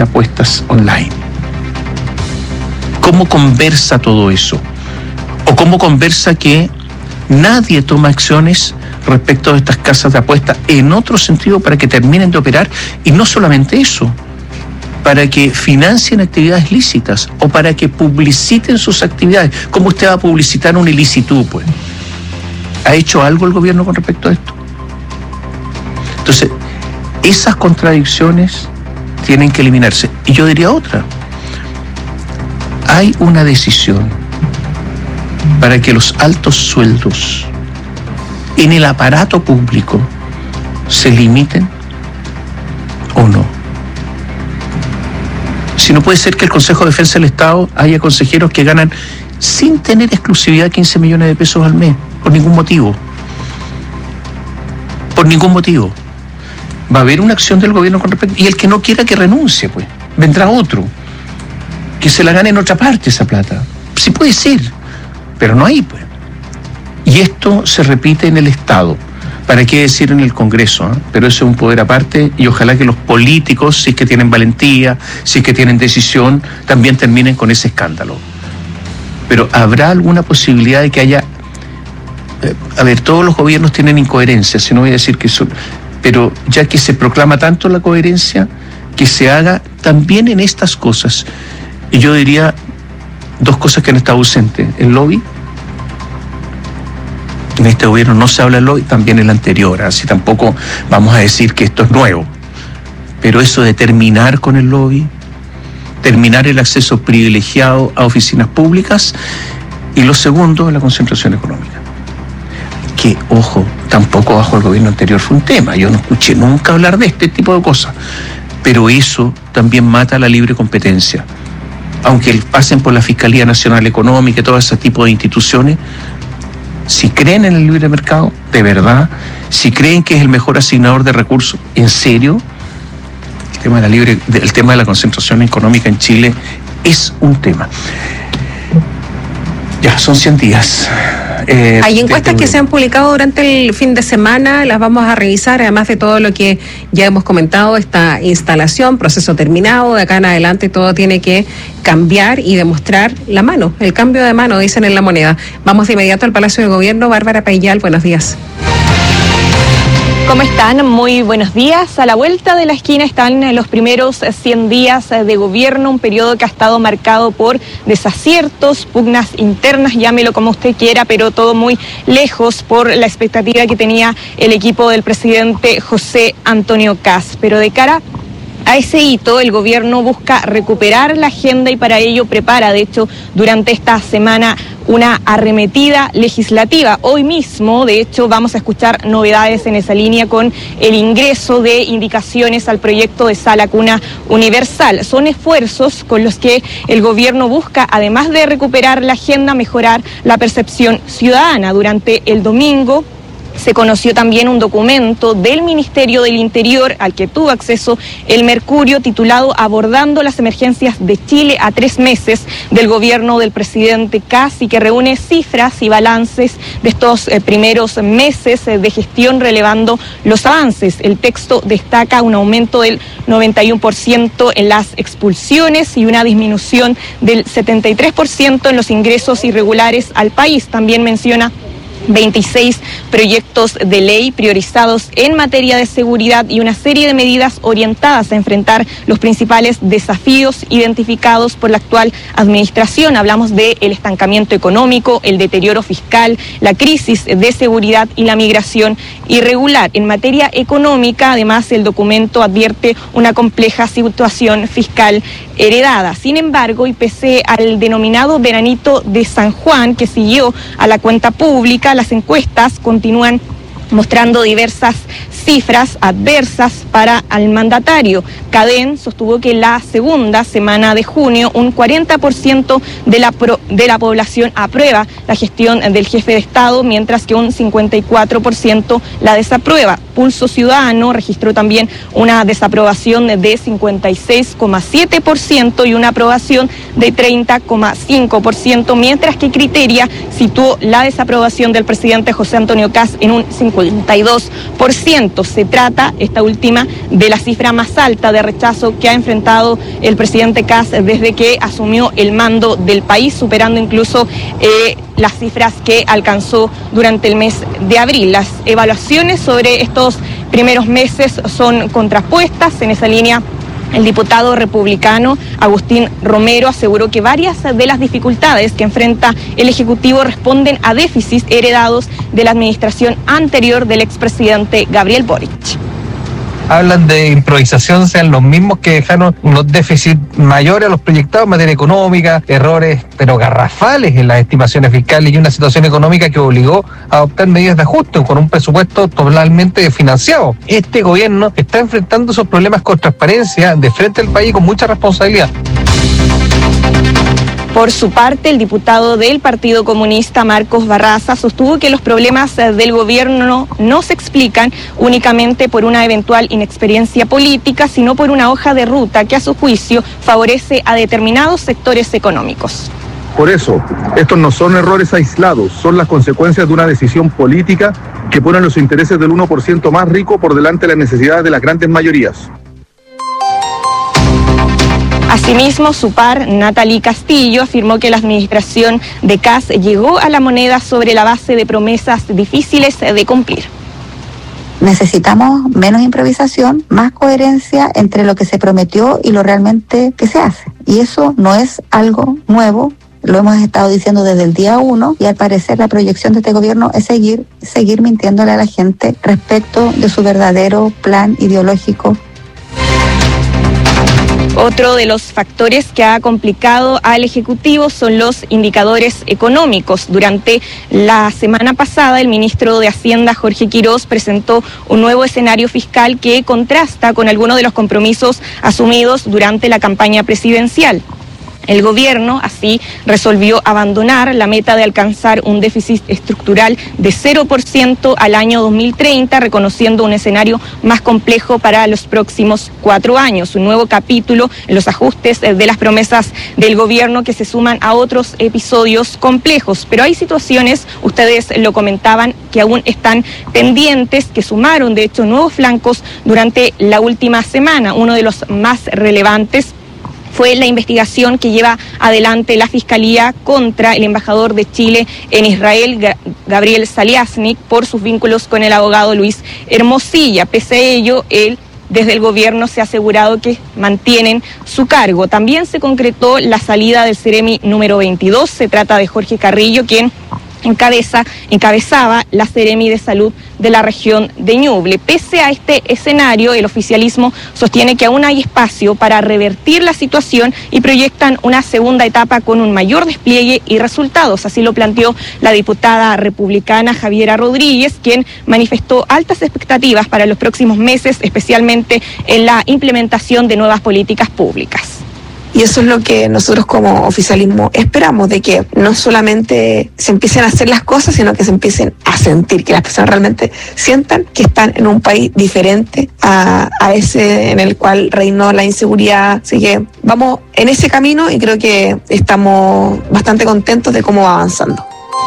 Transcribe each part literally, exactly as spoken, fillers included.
de apuestas online. ¿Cómo conversa todo eso? ¿O cómo conversa que nadie toma acciones respecto de estas casas de apuestas en otro sentido para que terminen de operar? Y no solamente eso, para que financien actividades lícitas o para que publiciten sus actividades. ¿Cómo usted va a publicitar una ilicitud, pues? ¿Ha hecho algo el gobierno con respecto a esto? Entonces, esas contradicciones tienen que eliminarse. Y yo diría otra. Hay una decisión para que los altos sueldos en el aparato público se limiten o no. Si no puede ser que el Consejo de Defensa del Estado haya consejeros que ganan sin tener exclusividad quince millones de pesos al mes, por ningún motivo. Por ningún motivo. Va a haber una acción del gobierno con respecto, y el que no quiera que renuncie, pues, vendrá otro, que se la gane en otra parte esa plata. Sí puede ser, pero no hay, pues. Y esto se repite en el Estado. ¿Para qué decir en el Congreso? ¿eh? Pero eso es un poder aparte, y ojalá que los políticos, si es que tienen valentía, si es que tienen decisión, también terminen con ese escándalo. Pero ¿habrá alguna posibilidad de que haya... Eh, a ver, todos los gobiernos tienen incoherencias, si no voy a decir que son... Pero ya que se proclama tanto la coherencia, que se haga también en estas cosas. Y yo diría dos cosas que han estado ausentes. El lobby. En este gobierno no se habla del lobby, también el anterior, así tampoco vamos a decir que esto es nuevo. Pero eso de terminar con el lobby, terminar el acceso privilegiado a oficinas públicas, y lo segundo, la concentración económica. Que, ojo, tampoco bajo el gobierno anterior fue un tema, yo no escuché nunca hablar de este tipo de cosas, pero eso también mata la libre competencia. Aunque pasen por la Fiscalía Nacional Económica y todo ese tipo de instituciones, si creen en el libre mercado, de verdad, si creen que es el mejor asignador de recursos, en serio, el tema de la libre, el tema de la concentración económica en Chile es un tema. Ya, son cien días. Eh, Hay encuestas que se han publicado durante el fin de semana, las vamos a revisar, además de todo lo que ya hemos comentado, esta instalación, proceso terminado, de acá en adelante todo tiene que cambiar y demostrar la mano, el cambio de mano, dicen en La Moneda. Vamos de inmediato al Palacio de Gobierno. Bárbara Payal, buenos días. ¿Cómo están? Muy buenos días. A la vuelta de la esquina están los primeros cien días de gobierno, un periodo que ha estado marcado por desaciertos, pugnas internas, llámelo como usted quiera, pero todo muy lejos por la expectativa que tenía el equipo del presidente José Antonio Kast. Pero de cara a ese hito, el gobierno busca recuperar la agenda y para ello prepara, de hecho, durante esta semana una arremetida legislativa. Hoy mismo, de hecho, vamos a escuchar novedades en esa línea con el ingreso de indicaciones al proyecto de sala cuna universal. Son esfuerzos con los que el gobierno busca, además de recuperar la agenda, mejorar la percepción ciudadana. Durante el domingo se conoció también un documento del Ministerio del Interior al que tuvo acceso el Mercurio, titulado Abordando las emergencias de Chile a tres meses del gobierno del presidente Kast, y que reúne cifras y balances de estos eh, primeros meses eh, de gestión, relevando los avances. El texto destaca un aumento del noventa y uno por ciento en las expulsiones y una disminución del setenta y tres por ciento en los ingresos irregulares al país. También menciona veintiséis proyectos de ley priorizados en materia de seguridad y una serie de medidas orientadas a enfrentar los principales desafíos identificados por la actual administración. Hablamos del estancamiento económico, el deterioro fiscal, la crisis de seguridad y la migración irregular. En materia económica, además, el documento advierte una compleja situación fiscal heredada. Sin embargo, y pese al denominado veranito de San Juan, que siguió a la cuenta pública, las encuestas continúan mostrando diversas cifras adversas para el mandatario. Cadén sostuvo que la segunda semana de junio un cuarenta por ciento de la, pro, de la población aprueba la gestión del jefe de Estado, mientras que un cincuenta y cuatro por ciento la desaprueba. Pulso Ciudadano registró también una desaprobación de cincuenta y seis coma siete por ciento y una aprobación de treinta coma cinco por ciento, mientras que Criteria situó la desaprobación del presidente José Antonio Kast en un cincuenta y dos por ciento. Se trata, esta última, de la cifra más alta de rechazo que ha enfrentado el presidente Kast desde que asumió el mando del país, superando incluso eh, las cifras que alcanzó durante el mes de abril. Las evaluaciones sobre estos primeros meses son contrapuestas. En esa línea, el diputado republicano Agustín Romero aseguró que varias de las dificultades que enfrenta el Ejecutivo responden a déficits heredados de la administración anterior del expresidente Gabriel Boric. Hablan de improvisación, sean los mismos que dejaron unos déficits mayores a los proyectados en materia económica, errores pero garrafales en las estimaciones fiscales y una situación económica que obligó a adoptar medidas de ajuste con un presupuesto totalmente financiado. Este gobierno está enfrentando esos problemas con transparencia de frente al país con mucha responsabilidad. Por su parte, el diputado del Partido Comunista, Marcos Barraza, sostuvo que los problemas del gobierno no se explican únicamente por una eventual inexperiencia política, sino por una hoja de ruta que, a su juicio, favorece a determinados sectores económicos. Por eso, estos no son errores aislados, son las consecuencias de una decisión política que pone los intereses del uno por ciento más rico por delante de las necesidades de las grandes mayorías. Asimismo, su par, Natalie Castillo, afirmó que la administración de Kast llegó a la moneda sobre la base de promesas difíciles de cumplir. Necesitamos menos improvisación, más coherencia entre lo que se prometió y lo realmente que se hace. Y eso no es algo nuevo, lo hemos estado diciendo desde el día uno y al parecer la proyección de este gobierno es seguir, seguir mintiéndole a la gente respecto de su verdadero plan ideológico. Otro de los factores que ha complicado al Ejecutivo son los indicadores económicos. Durante la semana pasada, el ministro de Hacienda, Jorge Quirós, presentó un nuevo escenario fiscal que contrasta con algunos de los compromisos asumidos durante la campaña presidencial. El gobierno así resolvió abandonar la meta de alcanzar un déficit estructural de cero por ciento al año dos mil treinta, reconociendo un escenario más complejo para los próximos cuatro años. Un nuevo capítulo en los ajustes de las promesas del gobierno que se suman a otros episodios complejos. Pero hay situaciones, ustedes lo comentaban, que aún están pendientes, que sumaron de hecho nuevos flancos durante la última semana. Uno de los más relevantes fue la investigación que lleva adelante la Fiscalía contra el embajador de Chile en Israel, Gabriel Saliasnik, por sus vínculos con el abogado Luis Hermosilla. Pese a ello, él desde el gobierno se ha asegurado que mantienen su cargo. También se concretó la salida del Seremi número veintidós, se trata de Jorge Carrillo, quien encabeza, encabezaba la Seremi de Salud de la región de Ñuble. Pese a este escenario, el oficialismo sostiene que aún hay espacio para revertir la situación y proyectan una segunda etapa con un mayor despliegue y resultados. Así lo planteó la diputada republicana Javiera Rodríguez, quien manifestó altas expectativas para los próximos meses, especialmente en la implementación de nuevas políticas públicas. Y eso es lo que nosotros como oficialismo esperamos, de que no solamente se empiecen a hacer las cosas, sino que se empiecen a sentir, que las personas realmente sientan que están en un país diferente a, a ese en el cual reinó la inseguridad. Así que vamos en ese camino y creo que estamos bastante contentos de cómo va avanzando.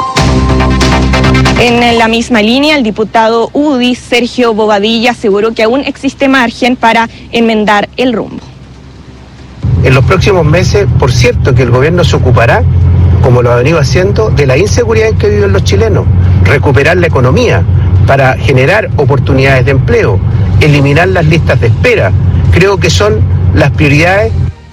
En la misma línea, el diputado U D I, Sergio Bobadilla, aseguró que aún existe margen para enmendar el rumbo. En los próximos meses, por cierto, que el gobierno se ocupará, como lo ha venido haciendo, de la inseguridad en que viven los chilenos, recuperar la economía para generar oportunidades de empleo, eliminar las listas de espera. Creo que son las prioridades.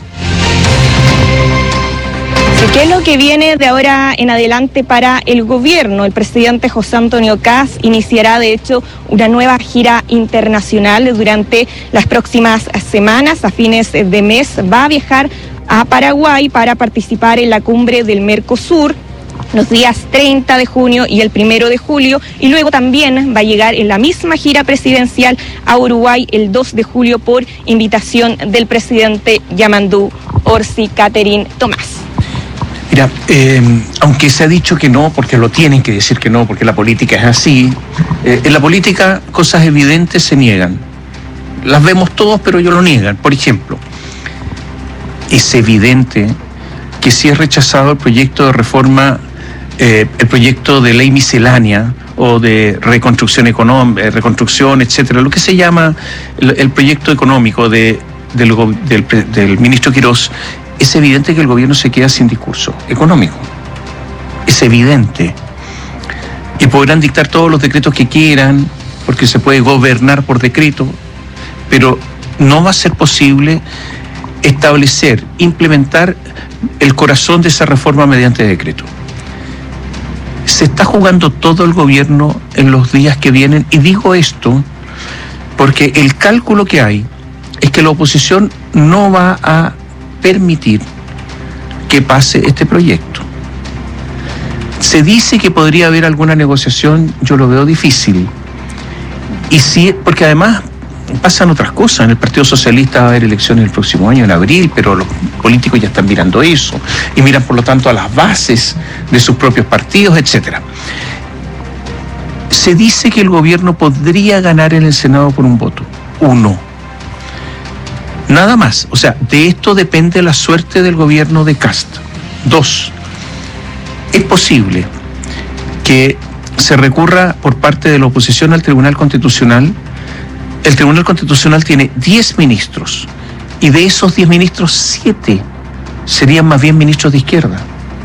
¿Qué es lo que viene de ahora en adelante para el gobierno? El presidente José Antonio Kast iniciará, de hecho, una nueva gira internacional durante las próximas semanas. A fines de mes va a viajar a Paraguay para participar en la cumbre del Mercosur los días treinta de junio y el primero de julio, y luego también va a llegar en la misma gira presidencial a Uruguay el dos de julio por invitación del presidente Yamandú Orsi Catherine Tomás. Mira, eh, aunque se ha dicho que no, porque lo tienen que decir que no, porque la política es así, eh, en la política cosas evidentes se niegan. Las vemos todos, pero ellos lo niegan. Por ejemplo, es evidente que si es rechazado el proyecto de reforma, eh, el proyecto de ley miscelánea o de reconstrucción económica, reconstrucción, etcétera, lo que se llama el, el proyecto económico de, del, del, del ministro Quirós, es evidente que el gobierno se queda sin discurso económico. Es evidente. Y podrán dictar todos los decretos que quieran, porque se puede gobernar por decreto, pero no va a ser posible establecer, implementar el corazón de esa reforma mediante decreto. Se está jugando todo el gobierno en los días que vienen, y digo esto porque el cálculo que hay es que la oposición no va a permitir que pase este proyecto. Se dice que podría haber alguna negociación, yo lo veo difícil. Y sí, porque además pasan otras cosas. En el Partido Socialista va a haber elecciones el próximo año, en abril, pero los políticos ya están mirando eso y miran por lo tanto a las bases de sus propios partidos, etcétera. Se dice que el gobierno podría ganar en el Senado por un voto, uno. Nada más. O sea, de esto depende la suerte del gobierno de Kast. Dos, es posible que se recurra por parte de la oposición al Tribunal Constitucional. El Tribunal Constitucional tiene diez ministros, y de esos diez ministros, siete serían más bien ministros de izquierda,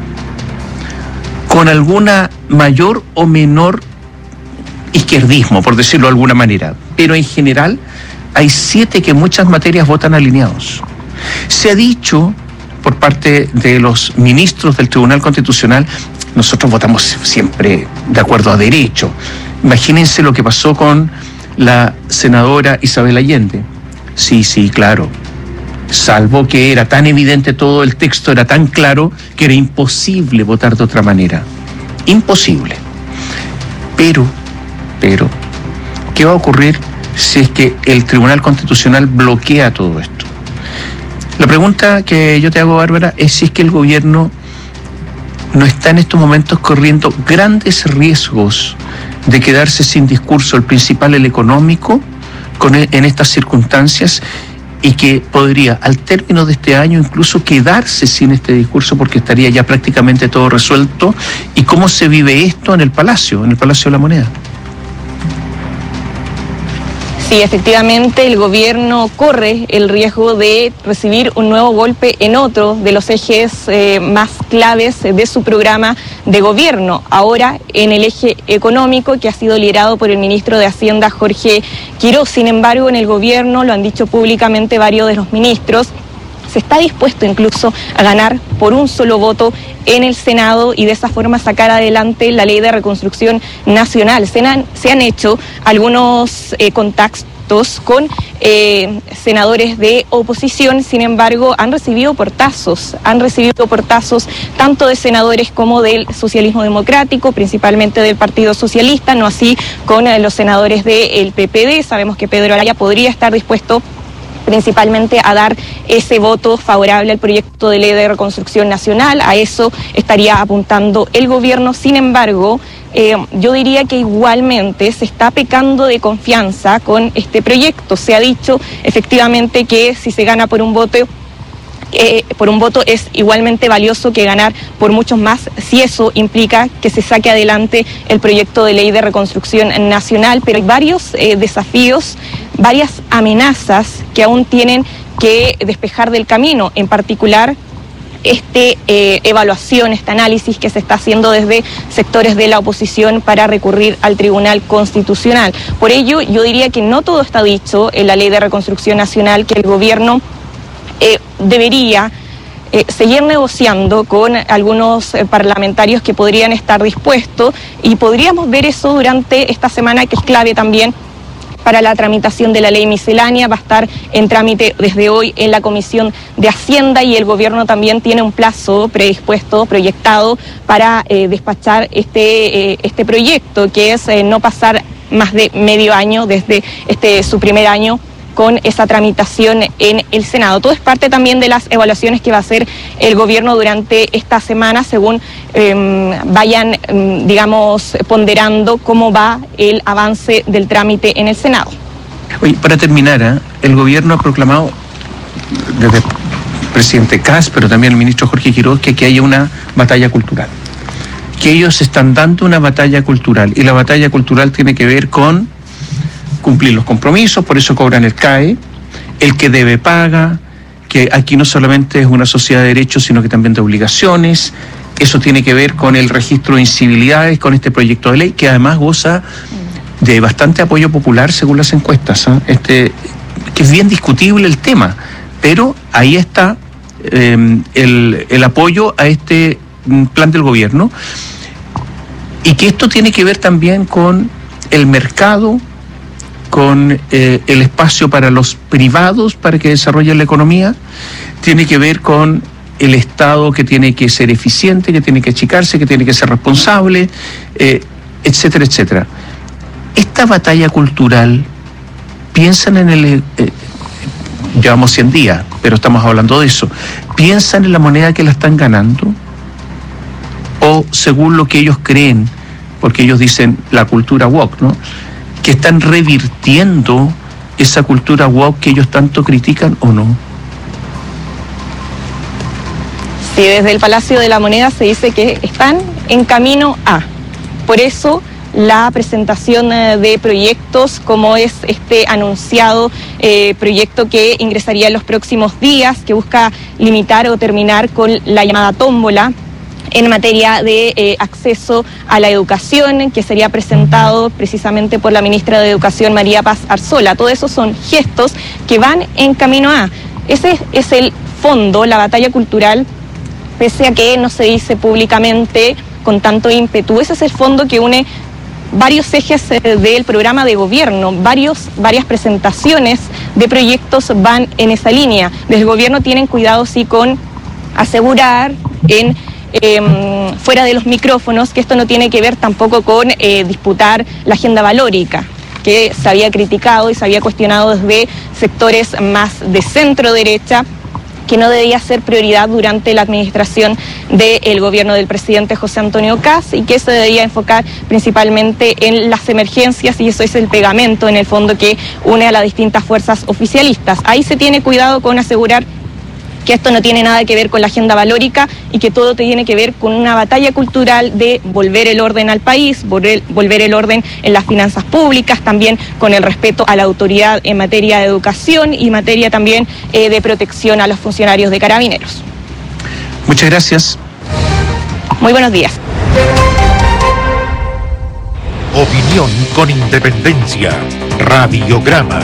con alguna mayor o menor izquierdismo, por decirlo de alguna manera, pero en general hay siete que en muchas materias votan alineados. Se ha dicho por parte de los ministros del Tribunal Constitucional, nosotros votamos siempre de acuerdo a derecho. Imagínense lo que pasó con la senadora Isabel Allende. Sí, sí, claro. Salvo que era tan evidente todo, el texto era tan claro que era imposible votar de otra manera. Imposible. Pero, pero, ¿qué va a ocurrir si es que el Tribunal Constitucional bloquea todo esto? La pregunta que yo te hago, Bárbara, es si es que el gobierno no está en estos momentos corriendo grandes riesgos de quedarse sin discurso, el principal, el económico, con el, en estas circunstancias, y que podría, al término de este año, incluso quedarse sin este discurso porque estaría ya prácticamente todo resuelto. ¿Y cómo se vive esto en el Palacio, en el Palacio de la Moneda? Sí, efectivamente, el gobierno corre el riesgo de recibir un nuevo golpe en otro de los ejes eh, más claves de su programa de gobierno. Ahora en el eje económico, que ha sido liderado por el ministro de Hacienda, Jorge Quirós. Sin embargo, en el gobierno, lo han dicho públicamente varios de los ministros, se está dispuesto incluso a ganar por un solo voto en el Senado y de esa forma sacar adelante la ley de reconstrucción nacional. Se han, se han hecho algunos eh, contactos con eh, senadores de oposición, sin embargo han recibido portazos, han recibido portazos tanto de senadores como del socialismo democrático, principalmente del Partido Socialista, no así con eh, los senadores del P P D. Sabemos que Pedro Araya podría estar dispuesto principalmente a dar ese voto favorable al proyecto de ley de reconstrucción nacional. A eso estaría apuntando el gobierno. Sin embargo, eh, yo diría que igualmente se está pecando de confianza con este proyecto. Se ha dicho efectivamente que si se gana por un voto, Eh, por un voto es igualmente valioso que ganar por muchos más, si eso implica que se saque adelante el proyecto de ley de reconstrucción nacional. Pero hay varios eh, desafíos, varias amenazas que aún tienen que despejar del camino, en particular este eh, evaluación, este análisis que se está haciendo desde sectores de la oposición para recurrir al Tribunal Constitucional. Por ello, yo diría que no todo está dicho en la ley de reconstrucción nacional, que el gobierno Eh, debería eh, seguir negociando con algunos eh, parlamentarios que podrían estar dispuestos, y podríamos ver eso durante esta semana, que es clave también para la tramitación de la ley miscelánea. Va a estar en trámite desde hoy en la Comisión de Hacienda, y el gobierno también tiene un plazo predispuesto, proyectado, para eh, despachar este, eh, este proyecto, que es eh, no pasar más de medio año desde este su primer año con esa tramitación en el Senado. Todo es parte también de las evaluaciones que va a hacer el gobierno durante esta semana, según eh, vayan, eh, digamos, ponderando cómo va el avance del trámite en el Senado. Oye, para terminar, ¿eh? el gobierno ha proclamado, desde el presidente Kast, pero también el ministro Jorge Quiroz, que, que haya una batalla cultural. Que ellos están dando una batalla cultural, y la batalla cultural tiene que ver con cumplir los compromisos, por eso cobran el C A E, el que debe paga, que aquí no solamente es una sociedad de derechos, sino que también de obligaciones. Eso tiene que ver con el registro de incivilidades, con este proyecto de ley, que además goza de bastante apoyo popular según las encuestas, ¿eh? Este, que es bien discutible el tema, pero ahí está eh, el, el apoyo a este plan del gobierno, y que esto tiene que ver también con el mercado, con eh, el espacio para los privados para que desarrollen la economía, tiene que ver con el Estado que tiene que ser eficiente, que tiene que achicarse, que tiene que ser responsable, eh, etcétera, etcétera. Esta batalla cultural, piensan en el... Eh, llevamos cien días, pero estamos hablando de eso. ¿Piensan en la moneda que la están ganando? ¿O según lo que ellos creen, porque ellos dicen la cultura woke, ¿no?, que están revirtiendo esa cultura woke que ellos tanto critican, o no? Sí, desde el Palacio de la Moneda se dice que están en camino a. Por eso la presentación de proyectos, como es este anunciado eh, proyecto que ingresaría en los próximos días, que busca limitar o terminar con la llamada tómbola en materia de eh, acceso a la educación, que sería presentado precisamente por la ministra de Educación, María Paz Arzola. Todo eso son gestos que van en camino a. Ese es el fondo, la batalla cultural, pese a que no se dice públicamente con tanto ímpetu. Ese es el fondo que une varios ejes del programa de gobierno, varios, varias presentaciones de proyectos van en esa línea. Desde el gobierno tienen cuidado sí con asegurar en Eh, fuera de los micrófonos que esto no tiene que ver tampoco con eh, disputar la agenda valórica, que se había criticado y se había cuestionado desde sectores más de centro derecha, que no debía ser prioridad durante la administración del gobierno del presidente José Antonio Kast, y que se debía enfocar principalmente en las emergencias, y eso es el pegamento en el fondo que une a las distintas fuerzas oficialistas. Ahí se tiene cuidado con asegurar que esto no tiene nada que ver con la agenda valórica y que todo tiene que ver con una batalla cultural de volver el orden al país, volver, volver el orden en las finanzas públicas, también con el respeto a la autoridad en materia de educación y materia también eh, de protección a los funcionarios de Carabineros. Muchas gracias. Muy buenos días. Opinión con independencia. Radiograma.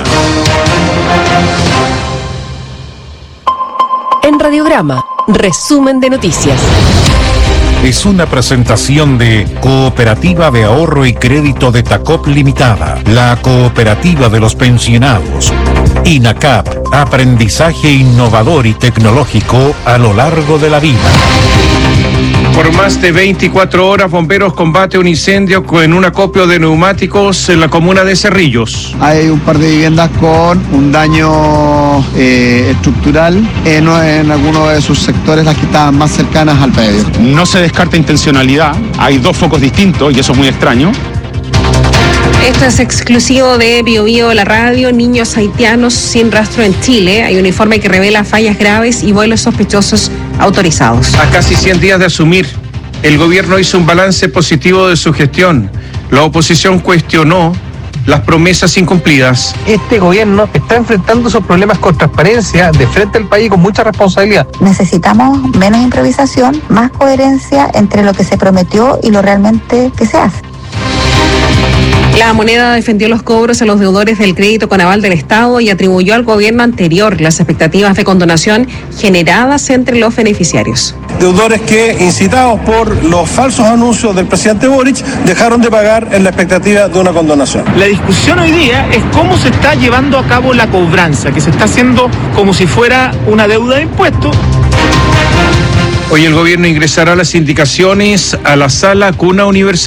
En Radiograma, resumen de noticias. Es una presentación de Cooperativa de Ahorro y Crédito de Tacop Limitada, la cooperativa de los pensionados. INACAP, aprendizaje innovador y tecnológico a lo largo de la vida. Por más de veinticuatro horas, bomberos combate un incendio en un acopio de neumáticos en la comuna de Cerrillos. Hay un par de viviendas con un daño eh, estructural en, en algunos de sus sectores, las que estaban más cercanas al predio. No se descarta intencionalidad, hay dos focos distintos y eso es muy extraño. Esto es exclusivo de Bio Bio, la radio. Niños haitianos sin rastro en Chile. Hay un informe que revela fallas graves y vuelos sospechosos autorizados. A casi cien días de asumir, el gobierno hizo un balance positivo de su gestión. La oposición cuestionó las promesas incumplidas. Este gobierno está enfrentando esos problemas con transparencia, de frente al país, con mucha responsabilidad. Necesitamos menos improvisación, más coherencia entre lo que se prometió y lo realmente que se hace. La Moneda defendió los cobros a los deudores del crédito con aval del Estado y atribuyó al gobierno anterior las expectativas de condonación generadas entre los beneficiarios. Deudores que, incitados por los falsos anuncios del presidente Boric, dejaron de pagar en la expectativa de una condonación. La discusión hoy día es cómo se está llevando a cabo la cobranza, que se está haciendo como si fuera una deuda de impuestos. Hoy el gobierno ingresará las indicaciones a la Sala Cuna Universal.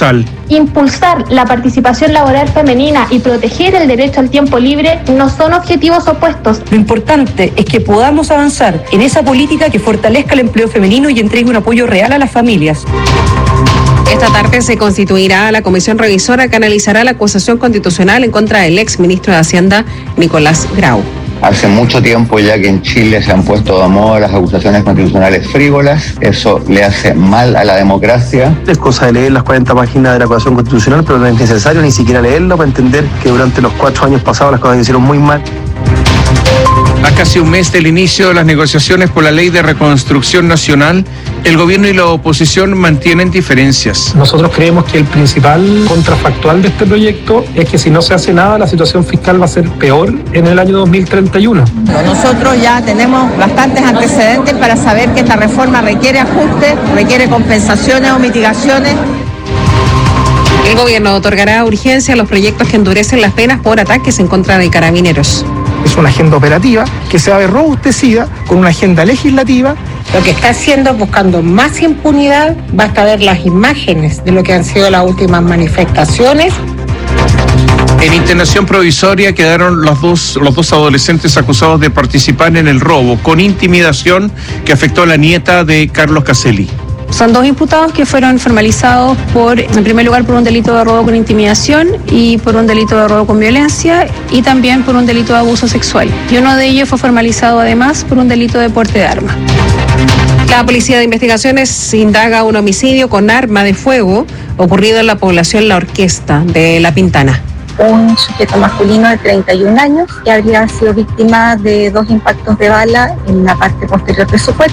Impulsar la participación laboral femenina y proteger el derecho al tiempo libre no son objetivos opuestos. Lo importante es que podamos avanzar en esa política que fortalezca el empleo femenino y entregue un apoyo real a las familias. Esta tarde se constituirá la comisión revisora que analizará la acusación constitucional en contra del ex ministro de Hacienda, Nicolás Grau. Hace mucho tiempo ya que en Chile se han puesto de moda las acusaciones constitucionales frívolas. Eso le hace mal a la democracia. Es cosa de leer las cuarenta páginas de la acusación constitucional, pero no es necesario ni siquiera leerlo para entender que durante los cuatro años pasados las cosas se hicieron muy mal. A casi un mes del inicio de las negociaciones por la Ley de Reconstrucción Nacional, el gobierno y la oposición mantienen diferencias. Nosotros creemos que el principal contrafactual de este proyecto es que si no se hace nada, la situación fiscal va a ser peor en el año dos mil treinta y uno. Nosotros ya tenemos bastantes antecedentes para saber que esta reforma requiere ajustes, requiere compensaciones o mitigaciones. El gobierno otorgará urgencia a los proyectos que endurecen las penas por ataques en contra de carabineros. Es una agenda operativa que se va a ver robustecida con una agenda legislativa. Lo que está haciendo es buscando más impunidad. Basta ver las imágenes de lo que han sido las últimas manifestaciones. En internación provisoria quedaron los dos, los dos adolescentes acusados de participar en el robo con intimidación que afectó a la nieta de Carlos Caselli. Son dos imputados que fueron formalizados por, en primer lugar, por un delito de robo con intimidación y por un delito de robo con violencia y también por un delito de abuso sexual. Y uno de ellos fue formalizado además por un delito de porte de arma. La Policía de Investigaciones indaga un homicidio con arma de fuego ocurrido en la población La Orquesta de La Pintana. Un sujeto masculino de treinta y un años que habría sido víctima de dos impactos de bala en la parte posterior de su cuerpo.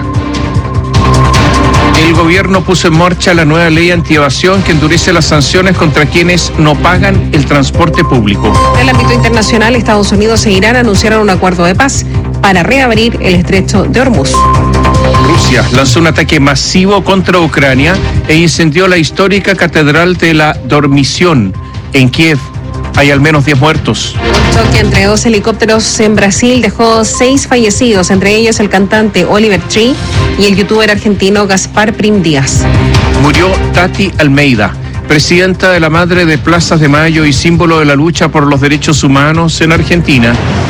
El gobierno puso en marcha la nueva ley antievasión que endurece las sanciones contra quienes no pagan el transporte público. En el ámbito internacional, Estados Unidos e Irán anunciaron un acuerdo de paz para reabrir el estrecho de Hormuz. Rusia lanzó un ataque masivo contra Ucrania e incendió la histórica Catedral de la Dormición en Kiev. Hay al menos diez muertos. Un choque entre dos helicópteros en Brasil dejó seis fallecidos, entre ellos el cantante Oliver Tree y el youtuber argentino Gaspar Prim Díaz. Murió Tati Almeida, presidenta de la Madre de Plazas de Mayo y símbolo de la lucha por los derechos humanos en Argentina.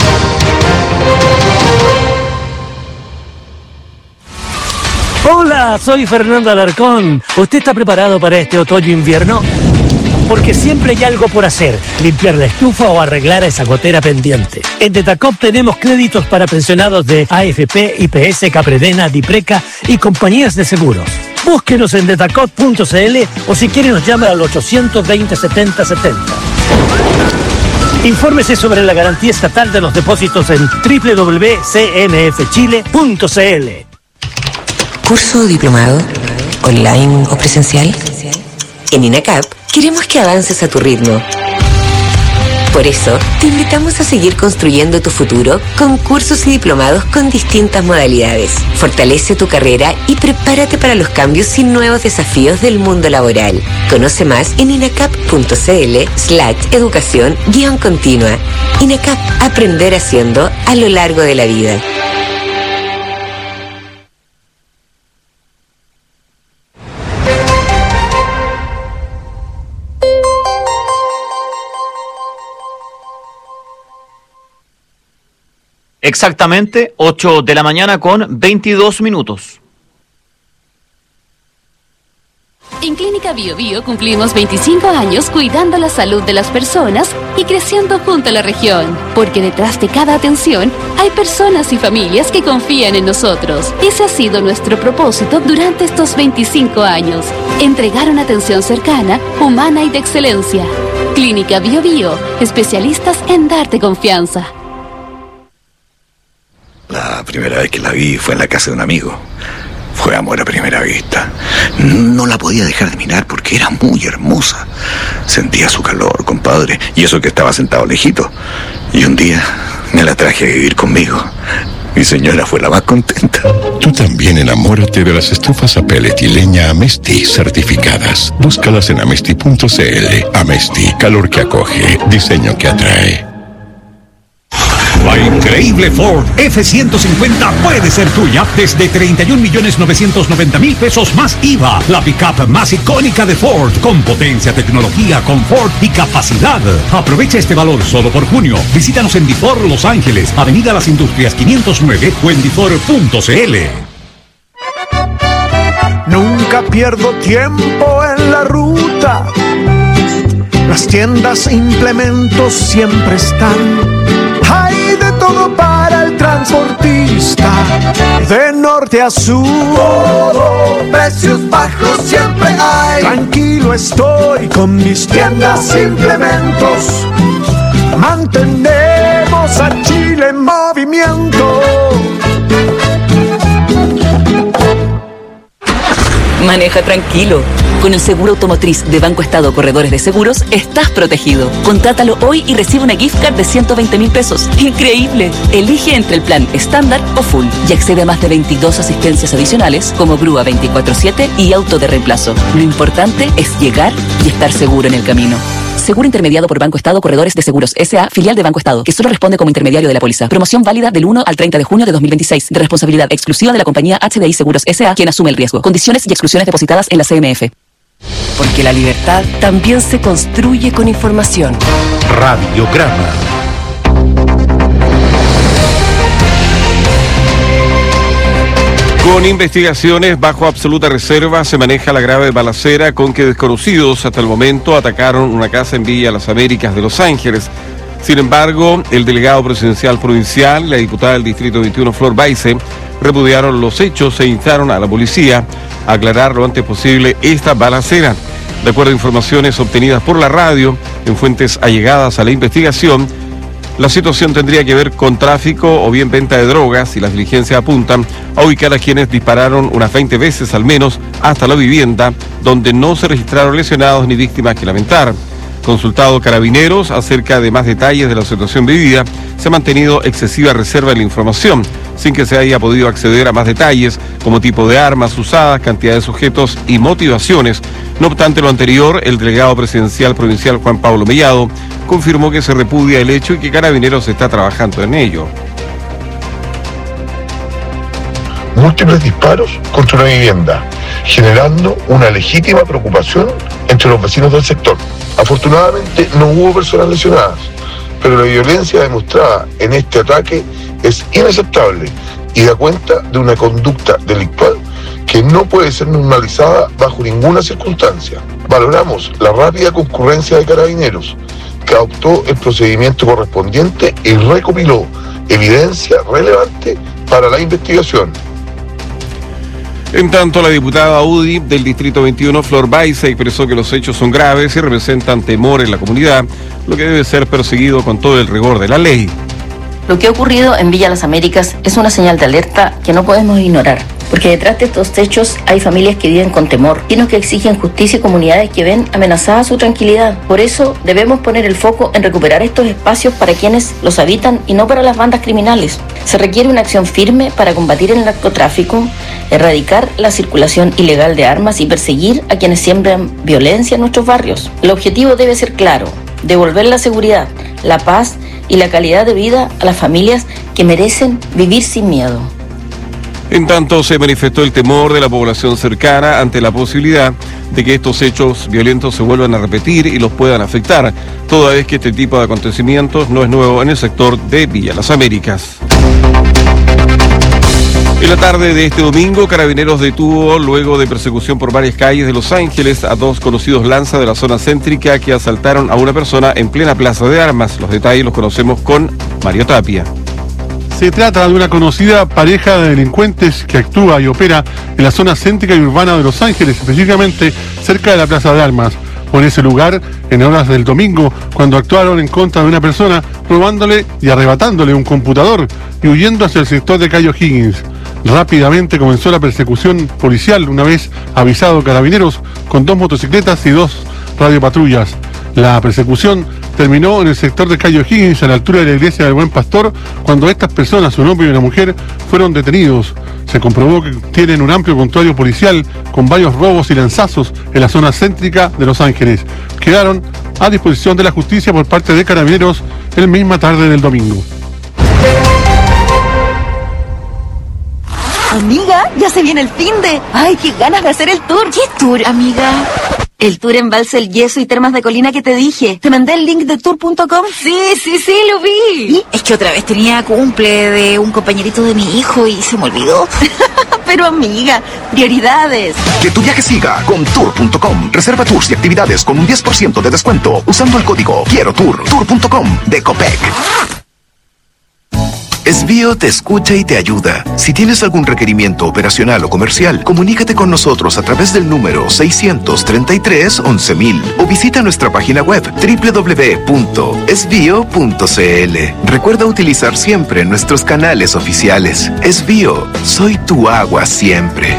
Hola, soy Fernando Alarcón. ¿Usted está preparado para este otoño-invierno? Porque siempre hay algo por hacer, limpiar la estufa o arreglar esa gotera pendiente. En Detacop tenemos créditos para pensionados de A F P, I P S, Capredena, Dipreca y compañías de seguros. Búsquenos en detacop punto c l o si quiere nos llama al ochocientos veinte, setenta setenta. Infórmese sobre la garantía estatal de los depósitos en doble u doble u doble u punto c n f chile punto c l. ¿Curso diplomado? ¿Online o presencial? En INACAP queremos que avances a tu ritmo. Por eso, te invitamos a seguir construyendo tu futuro con cursos y diplomados con distintas modalidades. Fortalece tu carrera y prepárate para los cambios y nuevos desafíos del mundo laboral. Conoce más en inacap punto c l slash educación guión continua. INACAP, aprender haciendo a lo largo de la vida. Exactamente, ocho de la mañana con veintidós minutos. En Clínica Bio Bio cumplimos veinticinco años cuidando la salud de las personas y creciendo junto a la región. Porque detrás de cada atención hay personas y familias que confían en nosotros. Ese ha sido nuestro propósito durante estos veinticinco años. Entregar una atención cercana, humana y de excelencia. Clínica Bio Bio, especialistas en darte confianza. La primera vez que la vi fue en la casa de un amigo. Fue amor a primera vista. No la podía dejar de mirar porque era muy hermosa. Sentía su calor, compadre, y eso que estaba sentado lejito. Y un día me la traje a vivir conmigo. Mi señora fue la más contenta. Tú también enamórate de las estufas a pellet y leña Amesti certificadas. Búscalas en amesti punto c l. Amesti, calor que acoge, diseño que atrae. La increíble Ford F ciento cincuenta puede ser tuya desde treinta y un millones novecientos noventa mil pesos más I V A. La pickup más icónica de Ford, con potencia, tecnología, confort y capacidad. Aprovecha este valor solo por junio. Visítanos en Difor Los Ángeles, Avenida Las Industrias quinientos nueve o en difor punto cl. Nunca pierdo tiempo en la ruta. Las tiendas e implementos siempre están. Hay de todo para el transportista, de norte a sur. Todo, precios bajos siempre hay. Tranquilo estoy con mis tiendas e implementos. Mantenemos a Chile en movimiento. Maneja tranquilo. Con el seguro automotriz de Banco Estado Corredores de Seguros, estás protegido. Contrátalo hoy y recibe una gift card de ciento veinte mil pesos. ¡Increíble! Elige entre el plan estándar o full y accede a más de veintidós asistencias adicionales como grúa veinticuatro siete y auto de reemplazo. Lo importante es llegar y estar seguro en el camino. Seguro intermediado por Banco Estado Corredores de Seguros S A, filial de Banco Estado, que solo responde como intermediario de la póliza. Promoción válida del uno al treinta de junio de dos mil veintiséis, de responsabilidad exclusiva de la compañía H D I Seguros S A, quien asume el riesgo. Condiciones y exclusiones depositadas en la C M F. Porque la libertad también se construye con información. Radiograma. Con investigaciones bajo absoluta reserva se maneja la grave balacera con que desconocidos hasta el momento atacaron una casa en Villa Las Américas de Los Ángeles. Sin embargo, el delegado presidencial provincial y la diputada del Distrito veintiuno, Flor Baise, repudiaron los hechos e instaron a la policía a aclarar lo antes posible esta balacera. De acuerdo a informaciones obtenidas por la radio en fuentes allegadas a la investigación, la situación tendría que ver con tráfico o bien venta de drogas y las diligencias apuntan a ubicar a quienes dispararon unas veinte veces al menos hasta la vivienda, donde no se registraron lesionados ni víctimas que lamentar. Consultado Carabineros acerca de más detalles de la situación vivida, se ha mantenido excesiva reserva en la información, sin que se haya podido acceder a más detalles, como tipo de armas usadas, cantidad de sujetos y motivaciones. No obstante lo anterior, el delegado presidencial provincial Juan Pablo Mellado confirmó que se repudia el hecho y que Carabineros está trabajando en ello. Múltiples disparos contra una vivienda, generando una legítima preocupación entre los vecinos del sector. Afortunadamente no hubo personas lesionadas, pero la violencia demostrada en este ataque es inaceptable y da cuenta de una conducta delictual que no puede ser normalizada bajo ninguna circunstancia. Valoramos la rápida concurrencia de Carabineros, que adoptó el procedimiento correspondiente y recopiló evidencia relevante para la investigación. En tanto, la diputada U D I del Distrito veintiuno, Flor Baise, expresó que los hechos son graves y representan temor en la comunidad, lo que debe ser perseguido con todo el rigor de la ley. Lo que ha ocurrido en Villa Las Américas es una señal de alerta que no podemos ignorar, porque detrás de estos hechos hay familias que viven con temor, vecinos que exigen justicia y comunidades que ven amenazada su tranquilidad. Por eso debemos poner el foco en recuperar estos espacios para quienes los habitan y no para las bandas criminales. Se requiere una acción firme para combatir el narcotráfico, erradicar la circulación ilegal de armas y perseguir a quienes siembran violencia en nuestros barrios. El objetivo debe ser claro: devolver la seguridad, la paz y la calidad de vida a las familias que merecen vivir sin miedo. En tanto, se manifestó el temor de la población cercana ante la posibilidad de que estos hechos violentos se vuelvan a repetir y los puedan afectar, toda vez que este tipo de acontecimientos no es nuevo en el sector de Villa Las Américas. En la tarde de este domingo, Carabineros detuvo, luego de persecución por varias calles de Los Ángeles, a dos conocidos lanzas de la zona céntrica que asaltaron a una persona en plena plaza de armas. Los detalles los conocemos con Mario Tapia. Se trata de una conocida pareja de delincuentes que actúa y opera en la zona céntrica y urbana de Los Ángeles, específicamente cerca de la Plaza de Armas. O en ese lugar, en horas del domingo, cuando actuaron en contra de una persona, robándole y arrebatándole un computador y huyendo hacia el sector de Cayo Higgins. Rápidamente comenzó la persecución policial, una vez avisado Carabineros, con dos motocicletas y dos radiopatrullas. La persecución terminó en el sector de Cayo Higgins, a la altura de la iglesia del Buen Pastor, cuando estas personas, un hombre y una mujer, fueron detenidos. Se comprobó que tienen un amplio prontuario policial con varios robos y lanzazos en la zona céntrica de Los Ángeles. Quedaron a disposición de la justicia por parte de Carabineros el misma tarde del domingo. Amiga, ya se viene el finde. Ay, qué ganas de hacer el tour. ¿Qué tour, amiga? El tour en Balsa El Yeso y Termas de Colina que te dije. ¿Te mandé el link de tour punto com? Sí, sí, sí, lo vi. ¿Y? Es que otra vez tenía cumple de un compañerito de mi hijo y se me olvidó. Pero amiga, prioridades. Que tu viaje siga con tour punto com. Reserva tours y actividades con un diez por ciento de descuento usando el código Quiero Tour. tour punto com de Copec. Esbio te escucha y te ayuda. Si tienes algún requerimiento operacional o comercial, comunícate con nosotros a través del número seiscientos treinta y tres once mil o visita nuestra página web doble u doble u doble u punto esbio punto c l. Recuerda utilizar siempre nuestros canales oficiales. Esbio, soy tu agua siempre.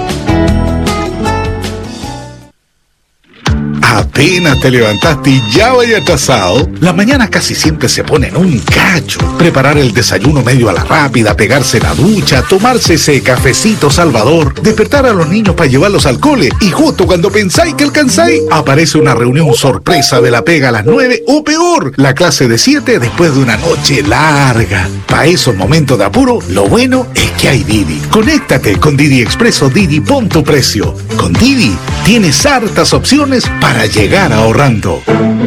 Apenas te levantaste y ya vaya atrasado. Las mañanas casi siempre se ponen un cacho. Preparar el desayuno medio a la rápida, pegarse la ducha, tomarse ese cafecito salvador, despertar a los niños para llevarlos al cole y justo cuando pensáis que alcanzáis, aparece una reunión sorpresa de la pega a las nueve o peor, la clase de siete después de una noche larga. Para esos momentos de apuro, lo bueno es que hay Didi. Conéctate con Didi Express o Didi Pon tu Precio. Con Didi tienes hartas opciones para llegar ahorrando.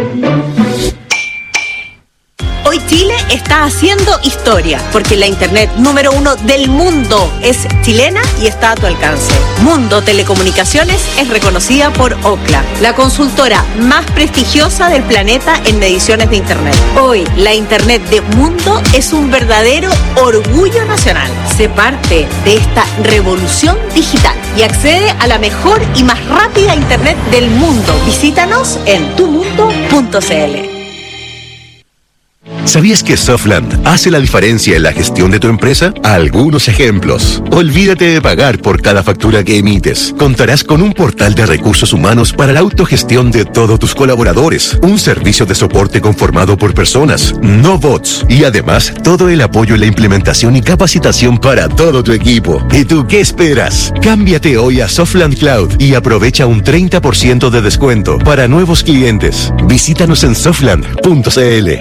Hoy Chile está haciendo historia, porque la internet número uno del mundo es chilena y está a tu alcance. Mundo Telecomunicaciones es reconocida por Ookla, la consultora más prestigiosa del planeta en mediciones de internet. Hoy, la internet de Mundo es un verdadero orgullo nacional. Sé parte de esta revolución digital y accede a la mejor y más rápida internet del mundo. Visítanos en tu mundo punto c l. ¿Sabías que Softland hace la diferencia en la gestión de tu empresa? Algunos ejemplos. Olvídate de pagar por cada factura que emites. Contarás con un portal de recursos humanos para la autogestión de todos tus colaboradores. Un servicio de soporte conformado por personas, no bots. Y además, todo el apoyo en la implementación y capacitación para todo tu equipo. ¿Y tú qué esperas? Cámbiate hoy a Softland Cloud y aprovecha un treinta por ciento de descuento para nuevos clientes. Visítanos en softland punto c l.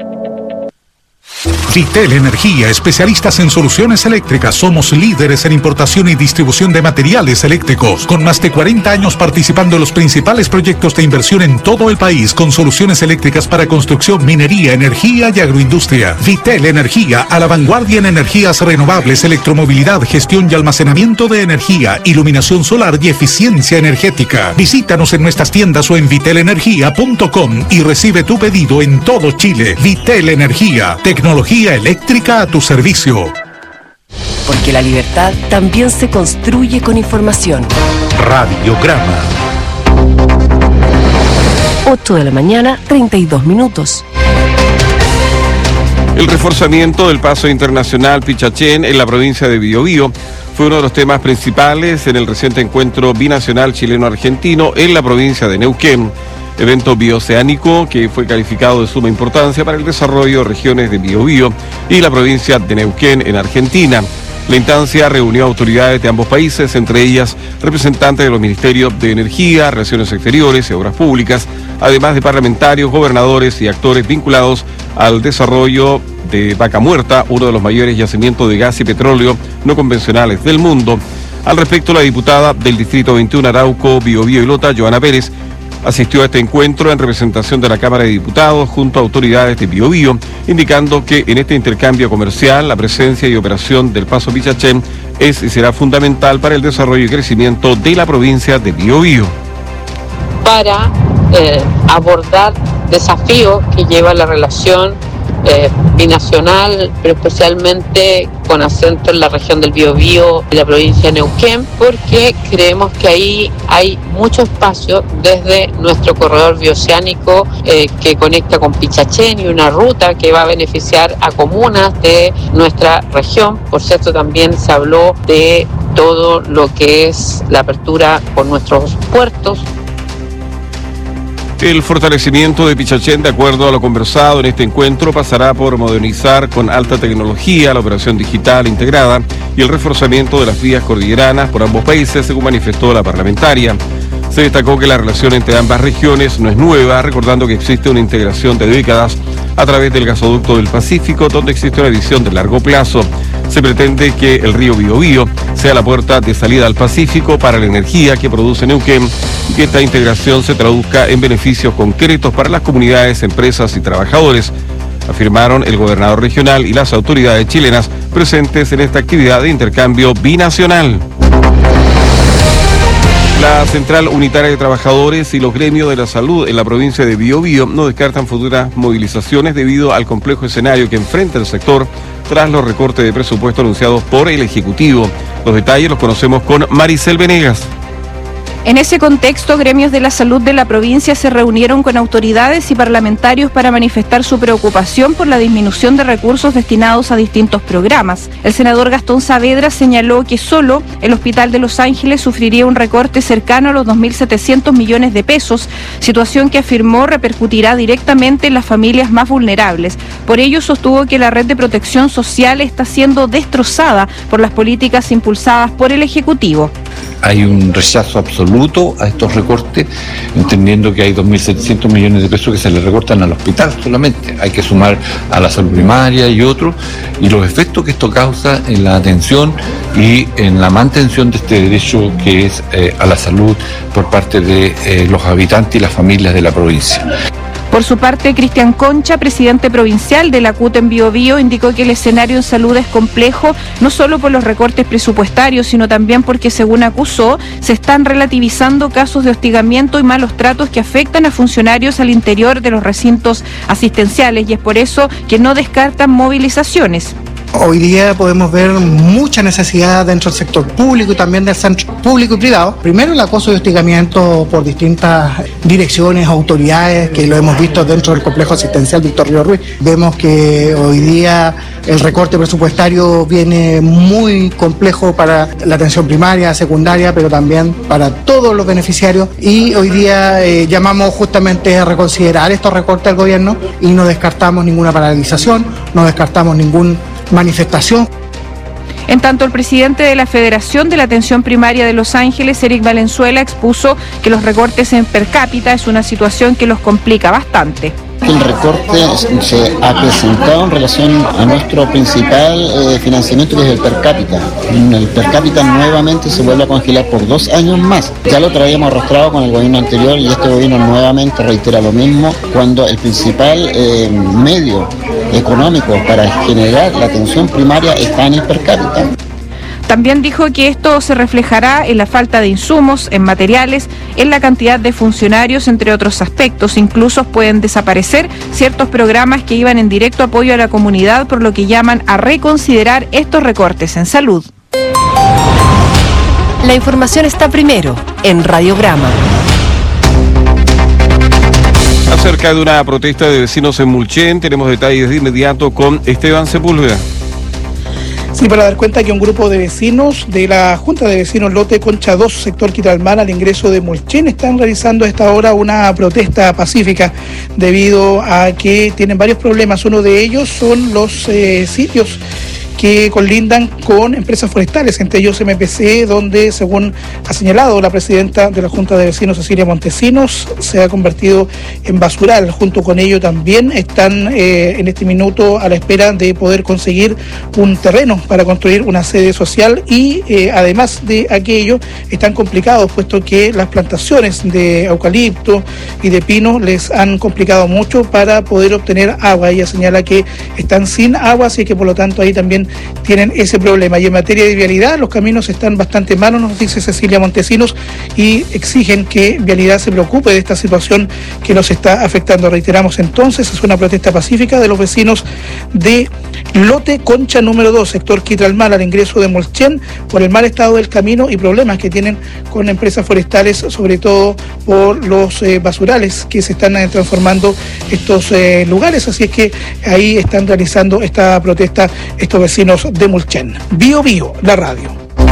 Vitel Energía, especialistas en soluciones eléctricas. Somos líderes en importación y distribución de materiales eléctricos, con más de cuarenta años participando en los principales proyectos de inversión en todo el país, con soluciones eléctricas para construcción, minería, energía y agroindustria. Vitel Energía, a la vanguardia en energías renovables, electromovilidad, gestión y almacenamiento de energía, iluminación solar y eficiencia energética. Visítanos en nuestras tiendas o en vitel energía punto com y recibe tu pedido en todo Chile. Vitel Energía, tecnología eléctrica a tu servicio. Porque la libertad también se construye con información. Radiograma. ocho de la mañana, treinta y dos minutos. El reforzamiento del paso internacional Pichachén en la provincia de Biobío fue uno de los temas principales en el reciente encuentro binacional chileno-argentino en la provincia de Neuquén. Evento bioceánico que fue calificado de suma importancia para el desarrollo de regiones de Biobío y la provincia de Neuquén en Argentina. La instancia reunió autoridades de ambos países, entre ellas representantes de los Ministerios de Energía, Relaciones Exteriores y Obras Públicas, además de parlamentarios, gobernadores y actores vinculados al desarrollo de Vaca Muerta, uno de los mayores yacimientos de gas y petróleo no convencionales del mundo. Al respecto, la diputada del Distrito veintiuno Arauco, Biobío y Lota, Joana Pérez, asistió a este encuentro en representación de la Cámara de Diputados junto a autoridades de Biobío, indicando que en este intercambio comercial la presencia y operación del Paso Pichachén es y será fundamental para el desarrollo y crecimiento de la provincia de Biobío. Para eh, abordar desafíos que lleva la relación eh, binacional, pero especialmente con acento en la región del Biobío y la provincia de Neuquén, porque creemos que ahí hay mucho espacio desde nuestro corredor bioceánico eh, que conecta con Pichachén y una ruta que va a beneficiar a comunas de nuestra región. Por cierto, también se habló de todo lo que es la apertura con nuestros puertos. El fortalecimiento de Pichachén, de acuerdo a lo conversado en este encuentro, pasará por modernizar con alta tecnología la operación digital integrada y el reforzamiento de las vías cordilleranas por ambos países, según manifestó la parlamentaria. Se destacó que la relación entre ambas regiones no es nueva, recordando que existe una integración de décadas a través del gasoducto del Pacífico, donde existe una visión de largo plazo. Se pretende que el río Biobío sea la puerta de salida al Pacífico para la energía que produce Neuquén y que esta integración se traduzca en beneficios concretos para las comunidades, empresas y trabajadores, afirmaron el gobernador regional y las autoridades chilenas presentes en esta actividad de intercambio binacional. La Central Unitaria de Trabajadores y los gremios de la salud en la provincia de Biobío no descartan futuras movilizaciones debido al complejo escenario que enfrenta el sector tras los recortes de presupuesto anunciados por el Ejecutivo. Los detalles los conocemos con Maricel Venegas. En ese contexto, gremios de la salud de la provincia se reunieron con autoridades y parlamentarios para manifestar su preocupación por la disminución de recursos destinados a distintos programas. El senador Gastón Saavedra señaló que solo el Hospital de Los Ángeles sufriría un recorte cercano a los dos mil setecientos millones de pesos, situación que afirmó repercutirá directamente en las familias más vulnerables. Por ello, sostuvo que la red de protección social está siendo destrozada por las políticas impulsadas por el Ejecutivo. Hay un rechazo absoluto a estos recortes, entendiendo que hay dos mil setecientos millones de pesos que se le recortan al hospital solamente. Hay que sumar a la salud primaria y otros, y los efectos que esto causa en la atención y en la mantención de este derecho que es eh, a la salud por parte de eh, los habitantes y las familias de la provincia. Por su parte, Cristian Concha, presidente provincial de la C U T en Biobío, indicó que el escenario en salud es complejo, no solo por los recortes presupuestarios, sino también porque, según acusó, se están relativizando casos de hostigamiento y malos tratos que afectan a funcionarios al interior de los recintos asistenciales, y es por eso que no descartan movilizaciones. Hoy día podemos ver mucha necesidad dentro del sector público y también del centro público y privado. Primero, el acoso y hostigamiento por distintas direcciones, autoridades, que lo hemos visto dentro del complejo asistencial Víctor Río Ruiz. Vemos que hoy día el recorte presupuestario viene muy complejo para la atención primaria, secundaria, pero también para todos los beneficiarios. Y hoy día eh, llamamos justamente a reconsiderar estos recortes del gobierno y no descartamos ninguna paralización, no descartamos ningún manifestación. En tanto, el presidente de la Federación de la Atención Primaria de Los Ángeles, Eric Valenzuela, expuso que los recortes en per cápita es una situación que los complica bastante. El recorte se ha presentado en relación a nuestro principal eh, financiamiento, que es el per cápita. El per cápita nuevamente se vuelve a congelar por dos años más. Ya lo traíamos arrastrado con el gobierno anterior y este gobierno nuevamente reitera lo mismo, cuando el principal eh, medio económico para generar la atención primaria está en el per cápita. También dijo que esto se reflejará en la falta de insumos, en materiales, en la cantidad de funcionarios, entre otros aspectos. Incluso pueden desaparecer ciertos programas que iban en directo apoyo a la comunidad, por lo que llaman a reconsiderar estos recortes en salud. La información está primero en Radiograma. Acerca de una protesta de vecinos en Mulchen, tenemos detalles de inmediato con Esteban Sepúlveda. Sí, para dar cuenta que un grupo de vecinos de la Junta de Vecinos Lote Concha dos, sector Quitalmán, al ingreso de Mulchen, están realizando a esta hora una protesta pacífica debido a que tienen varios problemas. Uno de ellos son los eh, sitios que colindan con empresas forestales, entre ellos M P C, donde, según ha señalado la presidenta de la Junta de Vecinos, Cecilia Montesinos, se ha convertido en basural. Junto con ello también están eh, en este minuto a la espera de poder conseguir un terreno para construir una sede social y eh, además de aquello están complicados, puesto que las plantaciones de eucalipto y de pino les han complicado mucho para poder obtener agua. Ella señala que están sin agua, así que por lo tanto ahí también tienen ese problema. Y en materia de vialidad, los caminos están bastante malos, nos dice Cecilia Montesinos, y exigen que Vialidad se preocupe de esta situación que los está afectando. Reiteramos entonces, es una protesta pacífica de los vecinos de Lote Concha número dos, sector Quitalmán, al ingreso de Mulchen, por el mal estado del camino y problemas que tienen con empresas forestales, sobre todo por los eh, basurales que se están eh, transformando estos eh, lugares. Así es que ahí están realizando esta protesta estos vecinos de Mulchen. Bio Bio, la radio.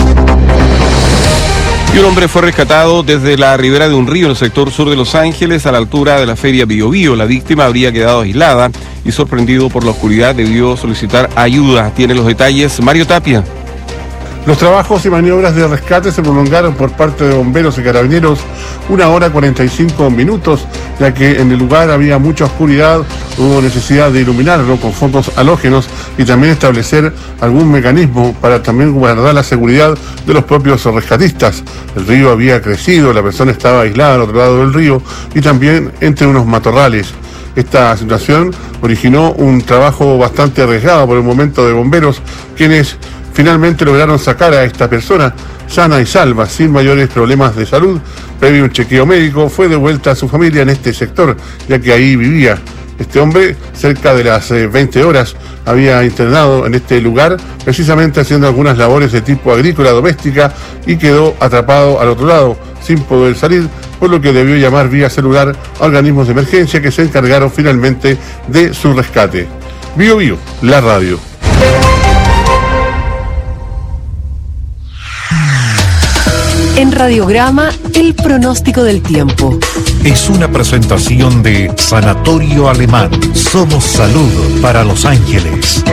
Y un hombre fue rescatado desde la ribera de un río en el sector sur de Los Ángeles, a la altura de la feria Bio Bio. La víctima habría quedado aislada y, sorprendido por la oscuridad, debió solicitar ayuda. Tiene los detalles Mario Tapia. Los trabajos y maniobras de rescate se prolongaron por parte de bomberos y carabineros una hora cuarenta y cinco minutos, ya que en el lugar había mucha oscuridad, hubo necesidad de iluminarlo con focos halógenos y también establecer algún mecanismo para también guardar la seguridad de los propios rescatistas. El río había crecido, la persona estaba aislada al otro lado del río y también entre unos matorrales. Esta situación originó un trabajo bastante arriesgado por el momento de bomberos, quienes finalmente lograron sacar a esta persona sana y salva, sin mayores problemas de salud. Previo un chequeo médico, fue de vuelta a su familia en este sector, ya que ahí vivía. Este hombre, cerca de las eh, veinte horas, había internado en este lugar, precisamente haciendo algunas labores de tipo agrícola doméstica, y quedó atrapado al otro lado, sin poder salir, por lo que debió llamar vía celular a organismos de emergencia que se encargaron finalmente de su rescate. Bio Bio, la radio. En Radiograma, el pronóstico del tiempo. Es una presentación de Sanatorio Alemán. Somos salud para Los Ángeles.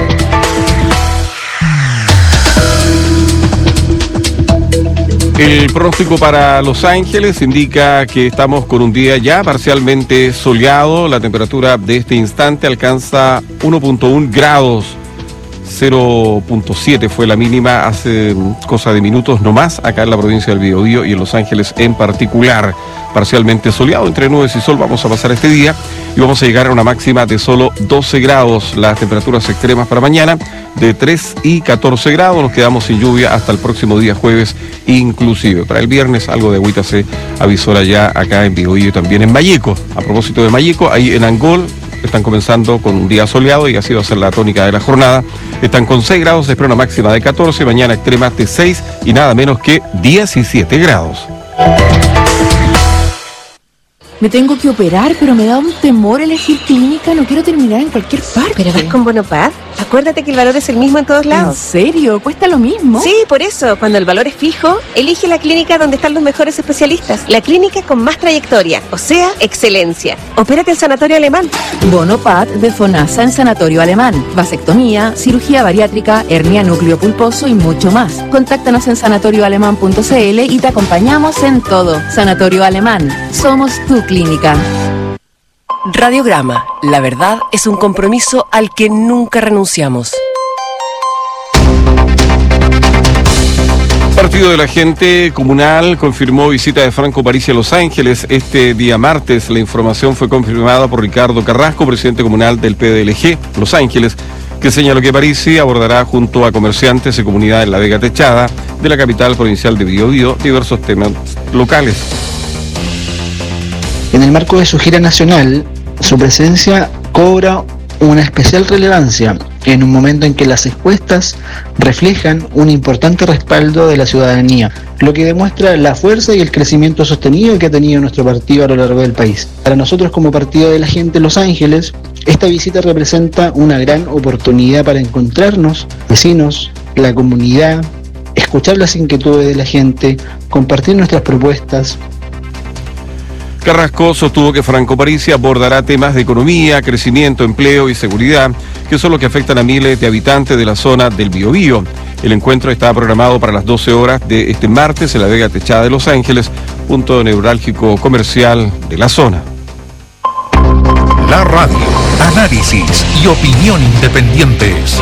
El pronóstico para Los Ángeles indica que estamos con un día ya parcialmente soleado. La temperatura de este instante alcanza uno punto uno grados. cero punto siete fue la mínima hace cosa de minutos nomás acá en la provincia del Biobío y en Los Ángeles en particular. Parcialmente soleado, entre nubes y sol vamos a pasar este día y vamos a llegar a una máxima de solo doce grados. Las temperaturas extremas para mañana de tres y catorce grados. Nos quedamos sin lluvia hasta el próximo día jueves inclusive. Para el viernes algo de agüita se avisora ya acá en Biobío y también en Malleco. A propósito de Malleco, ahí en Angol están comenzando con un día soleado y así va a ser la tónica de la jornada. Están con seis grados, se espera una máxima de catorce, mañana extremas de seis y nada menos que diecisiete grados. Me tengo que operar, pero me da un temor elegir clínica. No quiero terminar en cualquier parte. ¿Pero vas con Bonopad? Acuérdate que el valor es el mismo en todos lados. ¿En serio? ¿Cuesta lo mismo? Sí, por eso. Cuando el valor es fijo, elige la clínica donde están los mejores especialistas. La clínica con más trayectoria, o sea, excelencia. Opérate en Sanatorio Alemán. Bonopad de FONASA en Sanatorio Alemán. Vasectomía, cirugía bariátrica, hernia núcleo pulposo y mucho más. Contáctanos en sanatorio alemán punto c l y te acompañamos en todo. Sanatorio Alemán. Somos tu clínica. Radiograma. La verdad es un compromiso al que nunca renunciamos. Partido de la Gente Comunal confirmó visita de Franco Parisi a Los Ángeles este día martes. La información fue confirmada por Ricardo Carrasco, presidente comunal del P D L G Los Ángeles, que señaló que Parisi abordará junto a comerciantes y comunidad en la Vega Techada de la capital provincial de Biobío diversos temas locales. En el marco de su gira nacional, su presencia cobra una especial relevancia en un momento en que las encuestas reflejan un importante respaldo de la ciudadanía, lo que demuestra la fuerza y el crecimiento sostenido que ha tenido nuestro partido a lo largo del país. Para nosotros como Partido de la Gente Los Ángeles, esta visita representa una gran oportunidad para encontrarnos, vecinos, la comunidad, escuchar las inquietudes de la gente, compartir nuestras propuestas. Carrasco sostuvo que Franco Parisi abordará temas de economía, crecimiento, empleo y seguridad, que son los que afectan a miles de habitantes de la zona del Biobío. El encuentro está programado para las doce horas de este martes en la Vega Techada de Los Ángeles, punto neurálgico comercial de la zona. La radio, análisis y opinión independientes.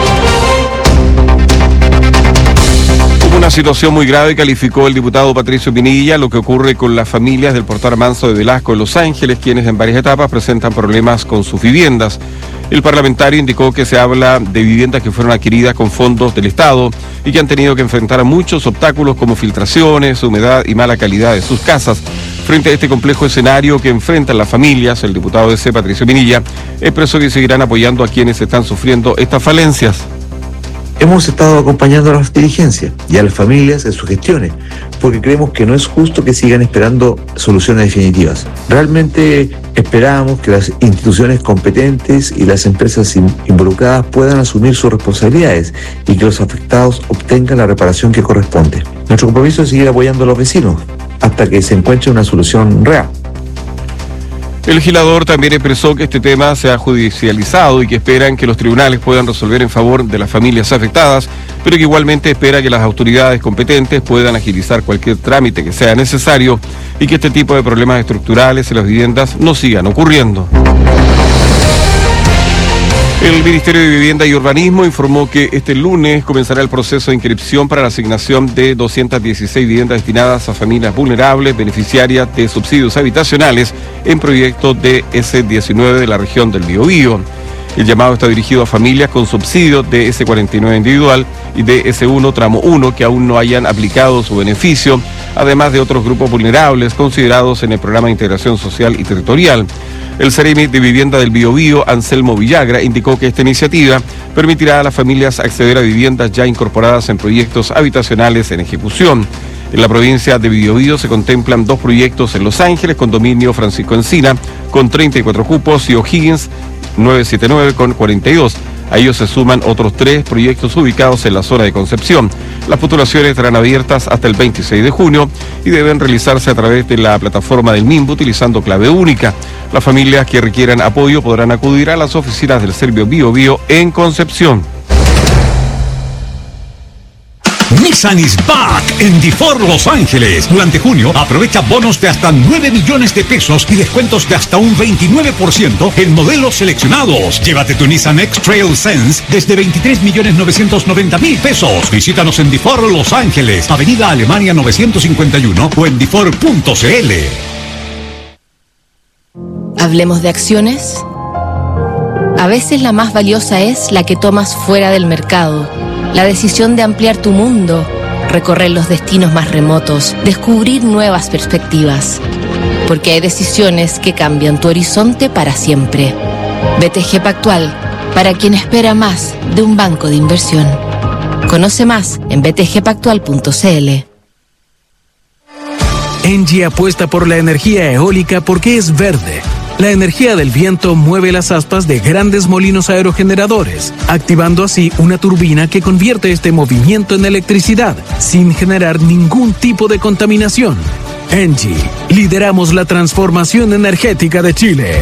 Una situación muy grave calificó el diputado Patricio Pinilla lo que ocurre con las familias del Portal Manso de Velasco en Los Ángeles, quienes en varias etapas presentan problemas con sus viviendas. El parlamentario indicó que se habla de viviendas que fueron adquiridas con fondos del Estado y que han tenido que enfrentar a muchos obstáculos como filtraciones, humedad y mala calidad de sus casas. Frente a este complejo escenario que enfrentan las familias, el diputado de C, Patricio Pinilla, expresó que seguirán apoyando a quienes están sufriendo estas falencias. Hemos estado acompañando a las dirigencias y a las familias en sus gestiones, porque creemos que no es justo que sigan esperando soluciones definitivas. Realmente esperamos que las instituciones competentes y las empresas involucradas puedan asumir sus responsabilidades y que los afectados obtengan la reparación que corresponde. Nuestro compromiso es seguir apoyando a los vecinos hasta que se encuentre una solución real. El legislador también expresó que este tema se ha judicializado y que esperan que los tribunales puedan resolver en favor de las familias afectadas, pero que igualmente espera que las autoridades competentes puedan agilizar cualquier trámite que sea necesario y que este tipo de problemas estructurales en las viviendas no sigan ocurriendo. El Ministerio de Vivienda y Urbanismo informó que este lunes comenzará el proceso de inscripción para la asignación de doscientas dieciséis viviendas destinadas a familias vulnerables, beneficiarias de subsidios habitacionales en proyectos de ese diecinueve de la región del Biobío. El llamado está dirigido a familias con subsidios de ese cuarenta y nueve individual y de ese uno tramo uno que aún no hayan aplicado su beneficio, además de otros grupos vulnerables considerados en el Programa de Integración Social y Territorial. El Ceremi de Vivienda del Biobío, Anselmo Villagra, indicó que esta iniciativa permitirá a las familias acceder a viviendas ya incorporadas en proyectos habitacionales en ejecución. En la provincia de Biobío se contemplan dos proyectos en Los Ángeles, condominio Francisco Encina, con treinta y cuatro cupos, y O'Higgins novecientos setenta y nueve con cuarenta y dos. A ellos se suman otros tres proyectos ubicados en la zona de Concepción. Las postulaciones estarán abiertas hasta el veintiséis de junio y deben realizarse a través de la plataforma del MIMBU utilizando clave única. Las familias que requieran apoyo podrán acudir a las oficinas del Servio Biobío en Concepción. Nissan is back en DeFord Los Ángeles. Durante junio, aprovecha bonos de hasta nueve millones de pesos y descuentos de hasta un veintinueve por ciento en modelos seleccionados. Llévate tu Nissan X-Trail Sense desde veintitrés millones novecientos noventa mil pesos. Visítanos en DeFord Los Ángeles, Avenida Alemania novecientos cincuenta y uno o en DeFord punto c l. Hablemos de acciones. A veces la más valiosa es la que tomas fuera del mercado. La decisión de ampliar tu mundo, recorrer los destinos más remotos, descubrir nuevas perspectivas. Porque hay decisiones que cambian tu horizonte para siempre. B T G Pactual, para quien espera más de un banco de inversión. Conoce más en b t g pactual punto c l. Engie apuesta por la energía eólica porque es verde. La energía del viento mueve las aspas de grandes molinos aerogeneradores, activando así una turbina que convierte este movimiento en electricidad, sin generar ningún tipo de contaminación. Engie, lideramos la transformación energética de Chile.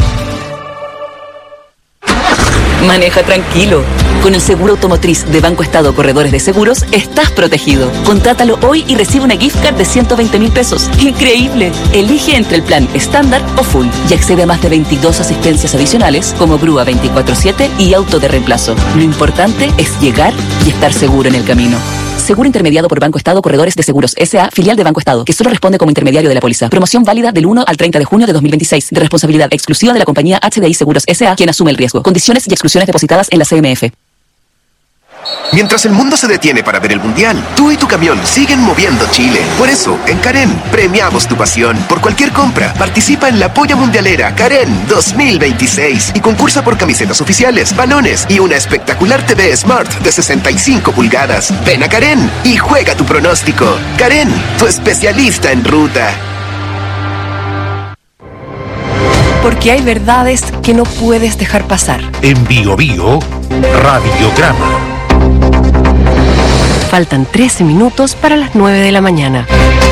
Maneja tranquilo. Con el seguro automotriz de Banco Estado Corredores de Seguros, estás protegido. Contrátalo hoy y recibe una gift card de ciento veinte mil pesos. ¡Increíble! Elige entre el plan estándar o full y accede a más de veintidós asistencias adicionales como grúa veinticuatro siete y auto de reemplazo. Lo importante es llegar y estar seguro en el camino. Seguro intermediado por Banco Estado Corredores de Seguros S A, filial de Banco Estado, que solo responde como intermediario de la póliza. Promoción válida del uno al treinta de junio de dos mil veintiséis, de responsabilidad exclusiva de la compañía H D I Seguros S A, quien asume el riesgo. Condiciones y exclusiones depositadas en la C M F. Mientras el mundo se detiene para ver el Mundial, tú y tu camión siguen moviendo Chile. Por eso, en Karen, premiamos tu pasión. Por cualquier compra, participa en la Polla Mundialera Karen dos mil veintiséis y concursa por camisetas oficiales, balones y una espectacular T V Smart de sesenta y cinco pulgadas. Ven a Karen y juega tu pronóstico. Karen, tu especialista en ruta. Porque hay verdades que no puedes dejar pasar. En Bio Bio, Radiograma. Faltan trece minutos para las nueve de la mañana.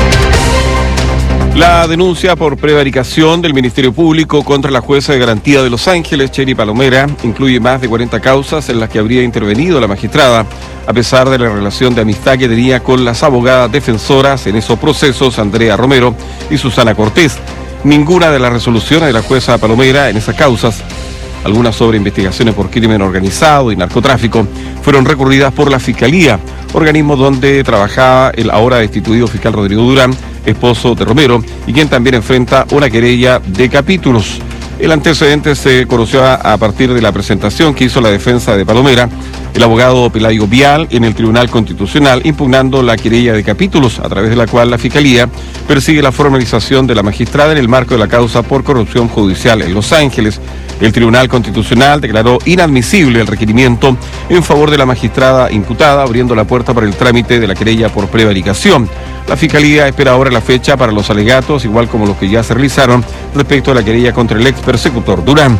La denuncia por prevaricación del Ministerio Público contra la jueza de garantía de Los Ángeles, Cheri Palomera, incluye más de cuarenta causas en las que habría intervenido la magistrada, a pesar de la relación de amistad que tenía con las abogadas defensoras en esos procesos, Andrea Romero y Susana Cortés. Ninguna de las resoluciones de la jueza Palomera en esas causas, algunas sobre investigaciones por crimen organizado y narcotráfico, fueron recurridas por la Fiscalía, organismo donde trabajaba el ahora destituido fiscal Rodrigo Durán, esposo de Romero, y quien también enfrenta una querella de capítulos. El antecedente se conoció a, a partir de la presentación que hizo la defensa de Palomera, el abogado Pelayo Vial, en el Tribunal Constitucional, impugnando la querella de capítulos, a través de la cual la Fiscalía persigue la formalización de la magistrada en el marco de la causa por corrupción judicial en Los Ángeles. El Tribunal Constitucional declaró inadmisible el requerimiento en favor de la magistrada imputada, abriendo la puerta para el trámite de la querella por prevaricación. La Fiscalía espera ahora la fecha para los alegatos, igual como los que ya se realizaron respecto a la querella contra el ex persecutor Durán.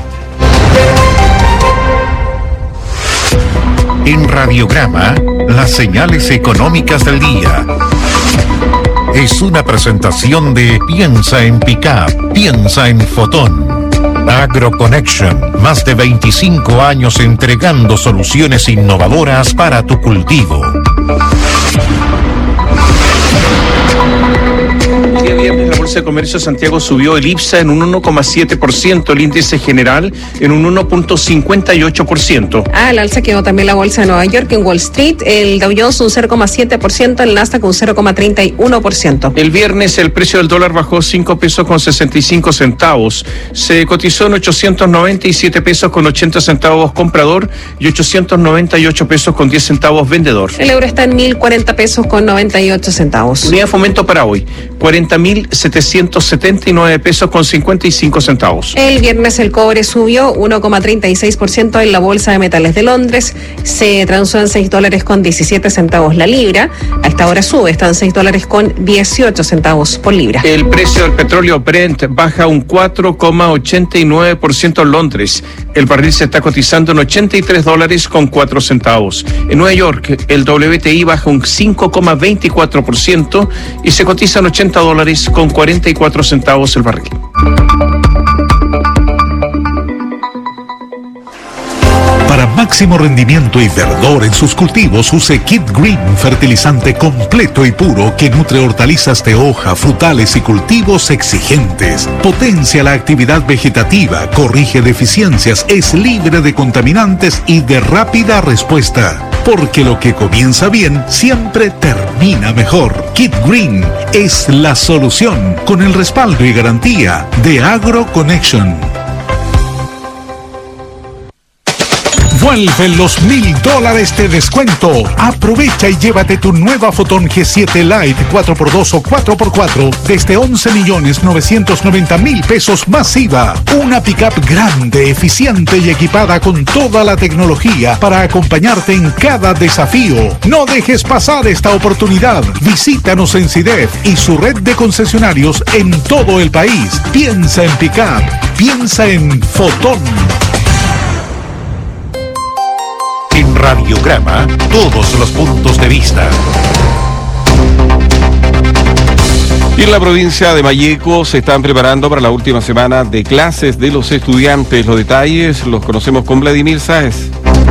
En Radiograma, las señales económicas del día. es una presentación de Piensa en Pickup, piensa en Fotón. AgroConnection, más de veinticinco años entregando soluciones innovadoras para tu cultivo. El día viernes la Bolsa de Comercio de Santiago subió el IPSA en un uno coma siete por ciento, el índice general en un uno coma cincuenta y ocho por ciento. Al alza quedó también la Bolsa de Nueva York. En Wall Street el Dow Jones un cero coma siete por ciento, el Nasdaq un cero coma treinta y uno por ciento. El viernes el precio del dólar bajó cinco pesos con sesenta y cinco centavos. Se cotizó en ochocientos noventa y siete pesos con ochenta centavos comprador y ochocientos noventa y ocho pesos con diez centavos vendedor. El euro está en mil cuarenta pesos con noventa y ocho centavos. Unidad de fomento para hoy, cuarenta mil setecientos setenta y nueve pesos con cincuenta y cinco centavos. El viernes el cobre subió uno coma treinta y seis por ciento en la Bolsa de Metales de Londres. Se transó en seis dólares con diecisiete centavos la libra. A esta hora sube, está en seis dólares con dieciocho centavos por libra. El precio del petróleo Brent baja un cuatro coma ochenta y nueve por ciento en Londres. El barril se está cotizando en ochenta y tres dólares con cuatro centavos. En Nueva York el W T I baja un cinco coma veinticuatro por ciento y se cotiza en ochenta dólares con cuarenta y cuatro centavos el barril. Para máximo rendimiento y verdor en sus cultivos, use Kid Green, fertilizante completo y puro que nutre hortalizas de hoja, frutales y cultivos exigentes. Potencia la actividad vegetativa, corrige deficiencias, es libre de contaminantes y de rápida respuesta. Porque lo que comienza bien siempre termina mejor. Kid Green es la solución con el respaldo y garantía de AgroConnection. Vuelven los mil dólares de descuento. Aprovecha y llévate tu nueva Fotón G siete Lite cuatro por dos o cuatro por cuatro desde once millones novecientos noventa mil pesos más I V A. Una pickup grande, eficiente y equipada con toda la tecnología para acompañarte en cada desafío. No dejes pasar esta oportunidad. Visítanos en CIDEF y su red de concesionarios en todo el país. Piensa en pickup. Piensa en Fotón. En Radiograma, todos los puntos de vista. Y en la provincia de Malleco se están preparando para la última semana de clases de los estudiantes. Los detalles los conocemos con Vladimir Sáez.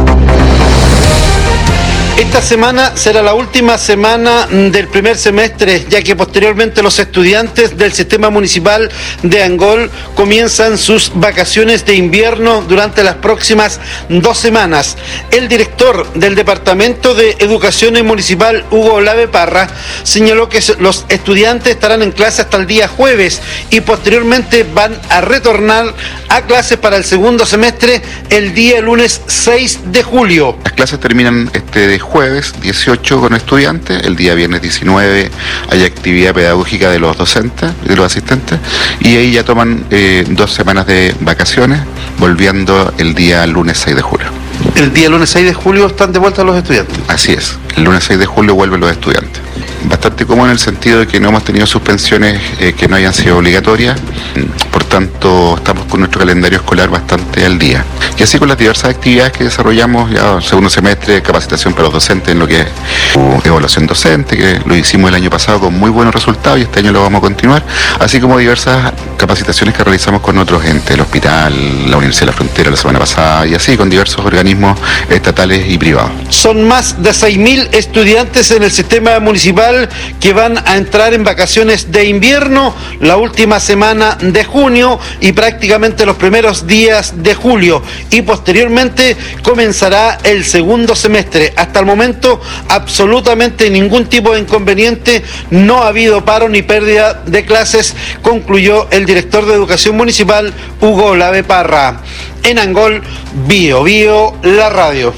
Esta semana será la última semana del primer semestre, ya que posteriormente los estudiantes del sistema municipal de Angol comienzan sus vacaciones de invierno durante las próximas dos semanas. El director del Departamento de Educación Municipal, Hugo Olave Parra, señaló que los estudiantes estarán en clase hasta el día jueves y posteriormente van a retornar a clases para el segundo semestre el día lunes seis de julio. Las clases terminan este jueves dieciocho con estudiantes, el día viernes diecinueve hay actividad pedagógica de los docentes, de los asistentes, y ahí ya toman eh, dos semanas de vacaciones, volviendo el día lunes seis de julio. ¿El día lunes seis de julio están de vuelta los estudiantes? Así es, el lunes seis de julio vuelven los estudiantes. Bastante cómodo en el sentido de que no hemos tenido suspensiones eh, que no hayan sido obligatorias, por tanto estamos con nuestro calendario escolar bastante al día. Y así con las diversas actividades que desarrollamos ya segundo semestre, capacitación para los docentes en lo que es evaluación docente, que lo hicimos el año pasado con muy buenos resultados y este año lo vamos a continuar, así como diversas capacitaciones que realizamos con otros entes, el hospital, la Universidad de la Frontera la semana pasada y así con diversos organismos estatales y privados. Son más de seis mil estudiantes en el sistema municipal que van a entrar en vacaciones de invierno la última semana de junio y prácticamente los primeros días de julio, y posteriormente comenzará el segundo semestre. Hasta el momento absolutamente ningún tipo de inconveniente, no ha habido paro ni pérdida de clases, concluyó el director de Educación Municipal, Hugo Olave Parra. En Angol, Bio Bio, la radio.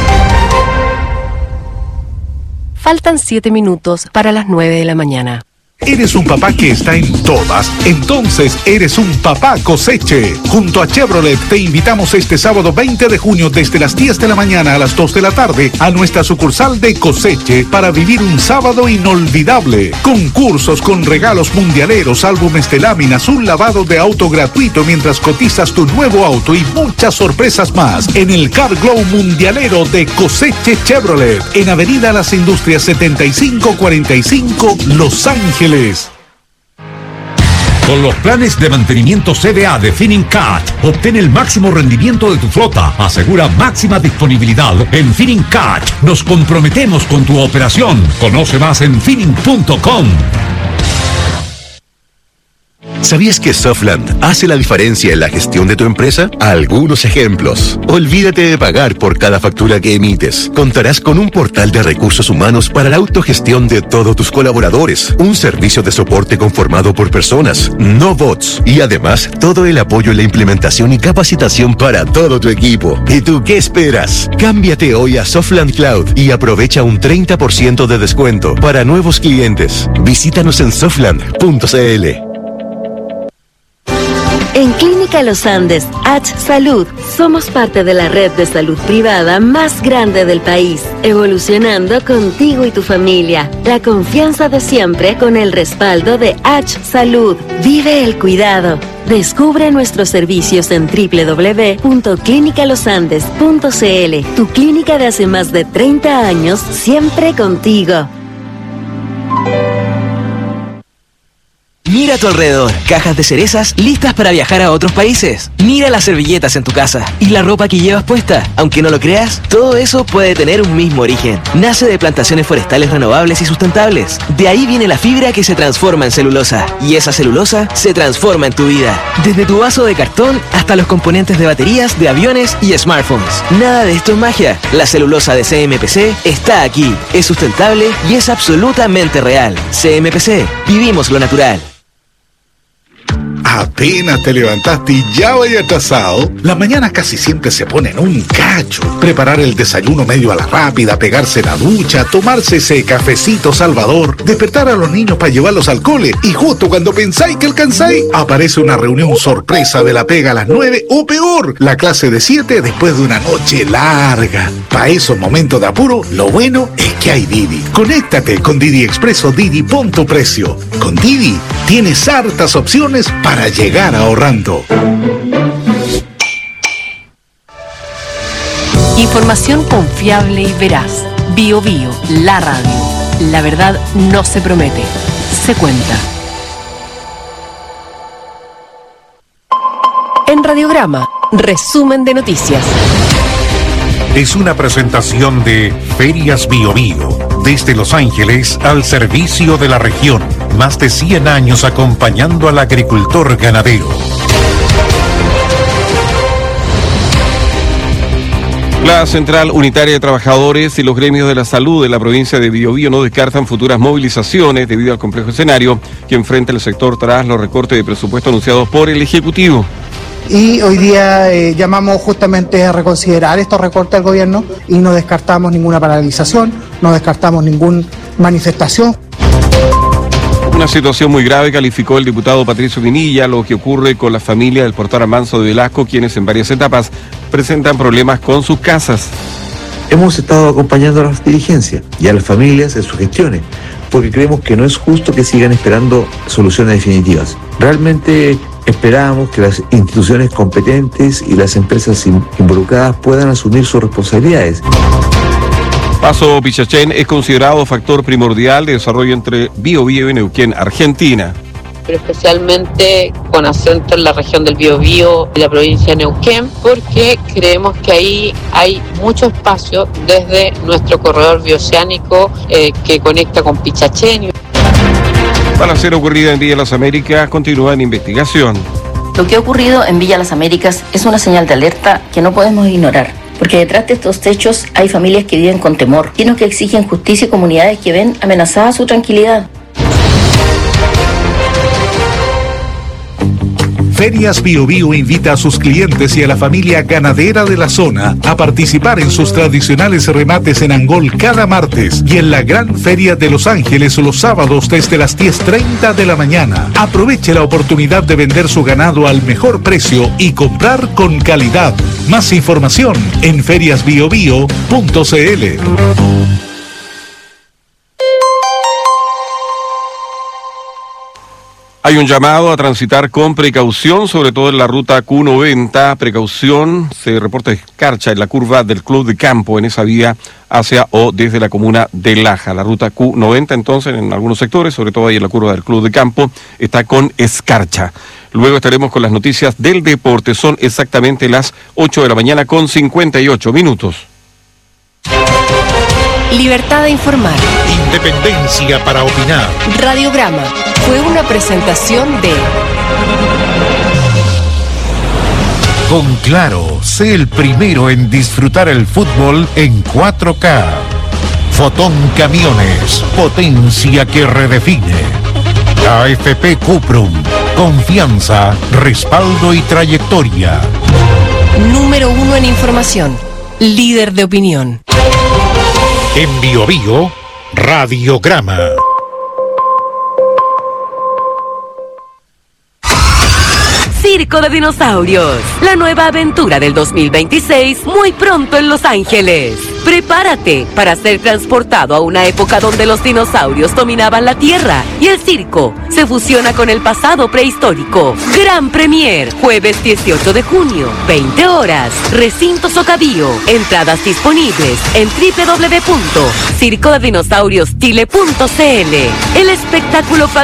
Faltan siete minutos para las nueve de la mañana. ¿Eres un papá que está en todas? Entonces eres un papá Coseche. Junto a Chevrolet te invitamos este sábado veinte de junio desde las diez de la mañana a las dos de la tarde a nuestra sucursal de Coseche para vivir un sábado inolvidable. Concursos con regalos mundialeros, álbumes de láminas, un lavado de auto gratuito mientras cotizas tu nuevo auto y muchas sorpresas más en el Car Glow Mundialero de Coseche Chevrolet en Avenida Las Industrias setenta y cinco cuarenta y cinco, Los Ángeles. Con los planes de mantenimiento C D A de Finincat, obtén el máximo rendimiento de tu flota. Asegura máxima disponibilidad. En Finincat nos comprometemos con tu operación. Conoce más en Finin punto com. ¿Sabías que Softland hace la diferencia en la gestión de tu empresa? Algunos ejemplos. Olvídate de pagar por cada factura que emites. Contarás con un portal de recursos humanos para la autogestión de todos tus colaboradores. Un servicio de soporte conformado por personas, no bots. Y además, todo el apoyo en la implementación y capacitación para todo tu equipo. ¿Y tú qué esperas? Cámbiate hoy a Softland Cloud y aprovecha un treinta por ciento de descuento para nuevos clientes. Visítanos en softland punto c l. En Clínica Los Andes, H Salud, somos parte de la red de salud privada más grande del país, evolucionando contigo y tu familia. La confianza de siempre con el respaldo de H Salud. Vive el cuidado. Descubre nuestros servicios en doble u doble u doble u punto clínica los andes punto c l. Tu clínica de hace más de treinta años, siempre contigo. Mira a tu alrededor, cajas de cerezas listas para viajar a otros países. Mira las servilletas en tu casa y la ropa que llevas puesta. Aunque no lo creas, todo eso puede tener un mismo origen. Nace de plantaciones forestales renovables y sustentables. De ahí viene la fibra que se transforma en celulosa. Y esa celulosa se transforma en tu vida. Desde tu vaso de cartón hasta los componentes de baterías, de aviones y smartphones. Nada de esto es magia. La celulosa de C M P C está aquí. Es sustentable y es absolutamente real. C M P C. Vivimos lo natural. Apenas te levantaste y ya vaya atrasado. Las mañanas casi siempre se ponen un cacho. Preparar el desayuno medio a la rápida, pegarse la ducha, tomarse ese cafecito salvador, despertar a los niños para llevarlos al cole y justo cuando pensáis que alcanzáis, aparece una reunión sorpresa de la pega a las nueve o peor, la clase de siete después de una noche larga. Para esos momentos de apuro, lo bueno es que hay Didi. Conéctate con Didi Expreso Didi, pon tu precio. Con Didi tienes hartas opciones para llegar ahorrando. Información confiable y veraz. Bio Bio, la radio. La verdad no se promete, se cuenta. En Radiograma, resumen de noticias. Es una presentación de Ferias Bio Bio, desde Los Ángeles al servicio de la región. Más de cien años acompañando al agricultor ganadero. La Central Unitaria de Trabajadores y los gremios de la salud de la provincia de Biobío no descartan futuras movilizaciones debido al complejo escenario que enfrenta el sector tras los recortes de presupuesto anunciados por el Ejecutivo. Y hoy día eh, llamamos justamente a reconsiderar estos recortes del gobierno y no descartamos ninguna paralización, no descartamos ninguna manifestación. Una situación muy grave calificó el diputado Patricio Pinilla lo que ocurre con la familia del portal Amanso de Velasco, quienes en varias etapas presentan problemas con sus casas. Hemos estado acompañando a las dirigencias y a las familias en sus gestiones, porque creemos que no es justo que sigan esperando soluciones definitivas. Realmente esperábamos que las instituciones competentes y las empresas involucradas puedan asumir sus responsabilidades. Paso Pichachén es considerado factor primordial de desarrollo entre Biobío y Neuquén, Argentina. Pero especialmente con acento en la región del Biobío y la provincia de Neuquén, porque creemos que ahí hay mucho espacio desde nuestro corredor bioceánico eh, que conecta con Pichachén. Para ser ocurrida en Villa Las Américas, continúa en investigación. Lo que ha ocurrido en Villa Las Américas es una señal de alerta que no podemos ignorar, porque detrás de estos hechos hay familias que viven con temor, quienes que exigen justicia y comunidades que ven amenazada su tranquilidad. Ferias Bio Bio invita a sus clientes y a la familia ganadera de la zona a participar en sus tradicionales remates en Angol cada martes y en la Gran Feria de Los Ángeles los sábados desde las diez treinta de la mañana. Aproveche la oportunidad de vender su ganado al mejor precio y comprar con calidad. Más información en ferias bio bio punto c l. Hay un llamado a transitar con precaución, sobre todo en la ruta Q noventa. Precaución, se reporta escarcha en la curva del Club de Campo, en esa vía hacia o desde la comuna de Laja. La ruta Q noventa, entonces, en algunos sectores, sobre todo ahí en la curva del Club de Campo, está con escarcha. Luego estaremos con las noticias del deporte. Son exactamente las ocho de la mañana con cincuenta y ocho minutos. Libertad de informar. Independencia para opinar. Radiograma fue una presentación de... Con Claro, sé el primero en disfrutar el fútbol en cuatro K. Fotón Camiones, potencia que redefine. A F P Cuprum, confianza, respaldo y trayectoria. Número uno en información, líder de opinión. En Bio Bio, Radiograma. Circo de Dinosaurios, la nueva aventura del dos mil veintiséis, muy pronto en Los Ángeles. Prepárate para ser transportado a una época donde los dinosaurios dominaban la Tierra y el circo se fusiona con el pasado prehistórico. Gran Premier, jueves dieciocho de junio, veinte horas, Recinto Socavio. Entradas disponibles en doble u doble u doble u punto circo de dinosaurios chile punto c l. El espectáculo familiar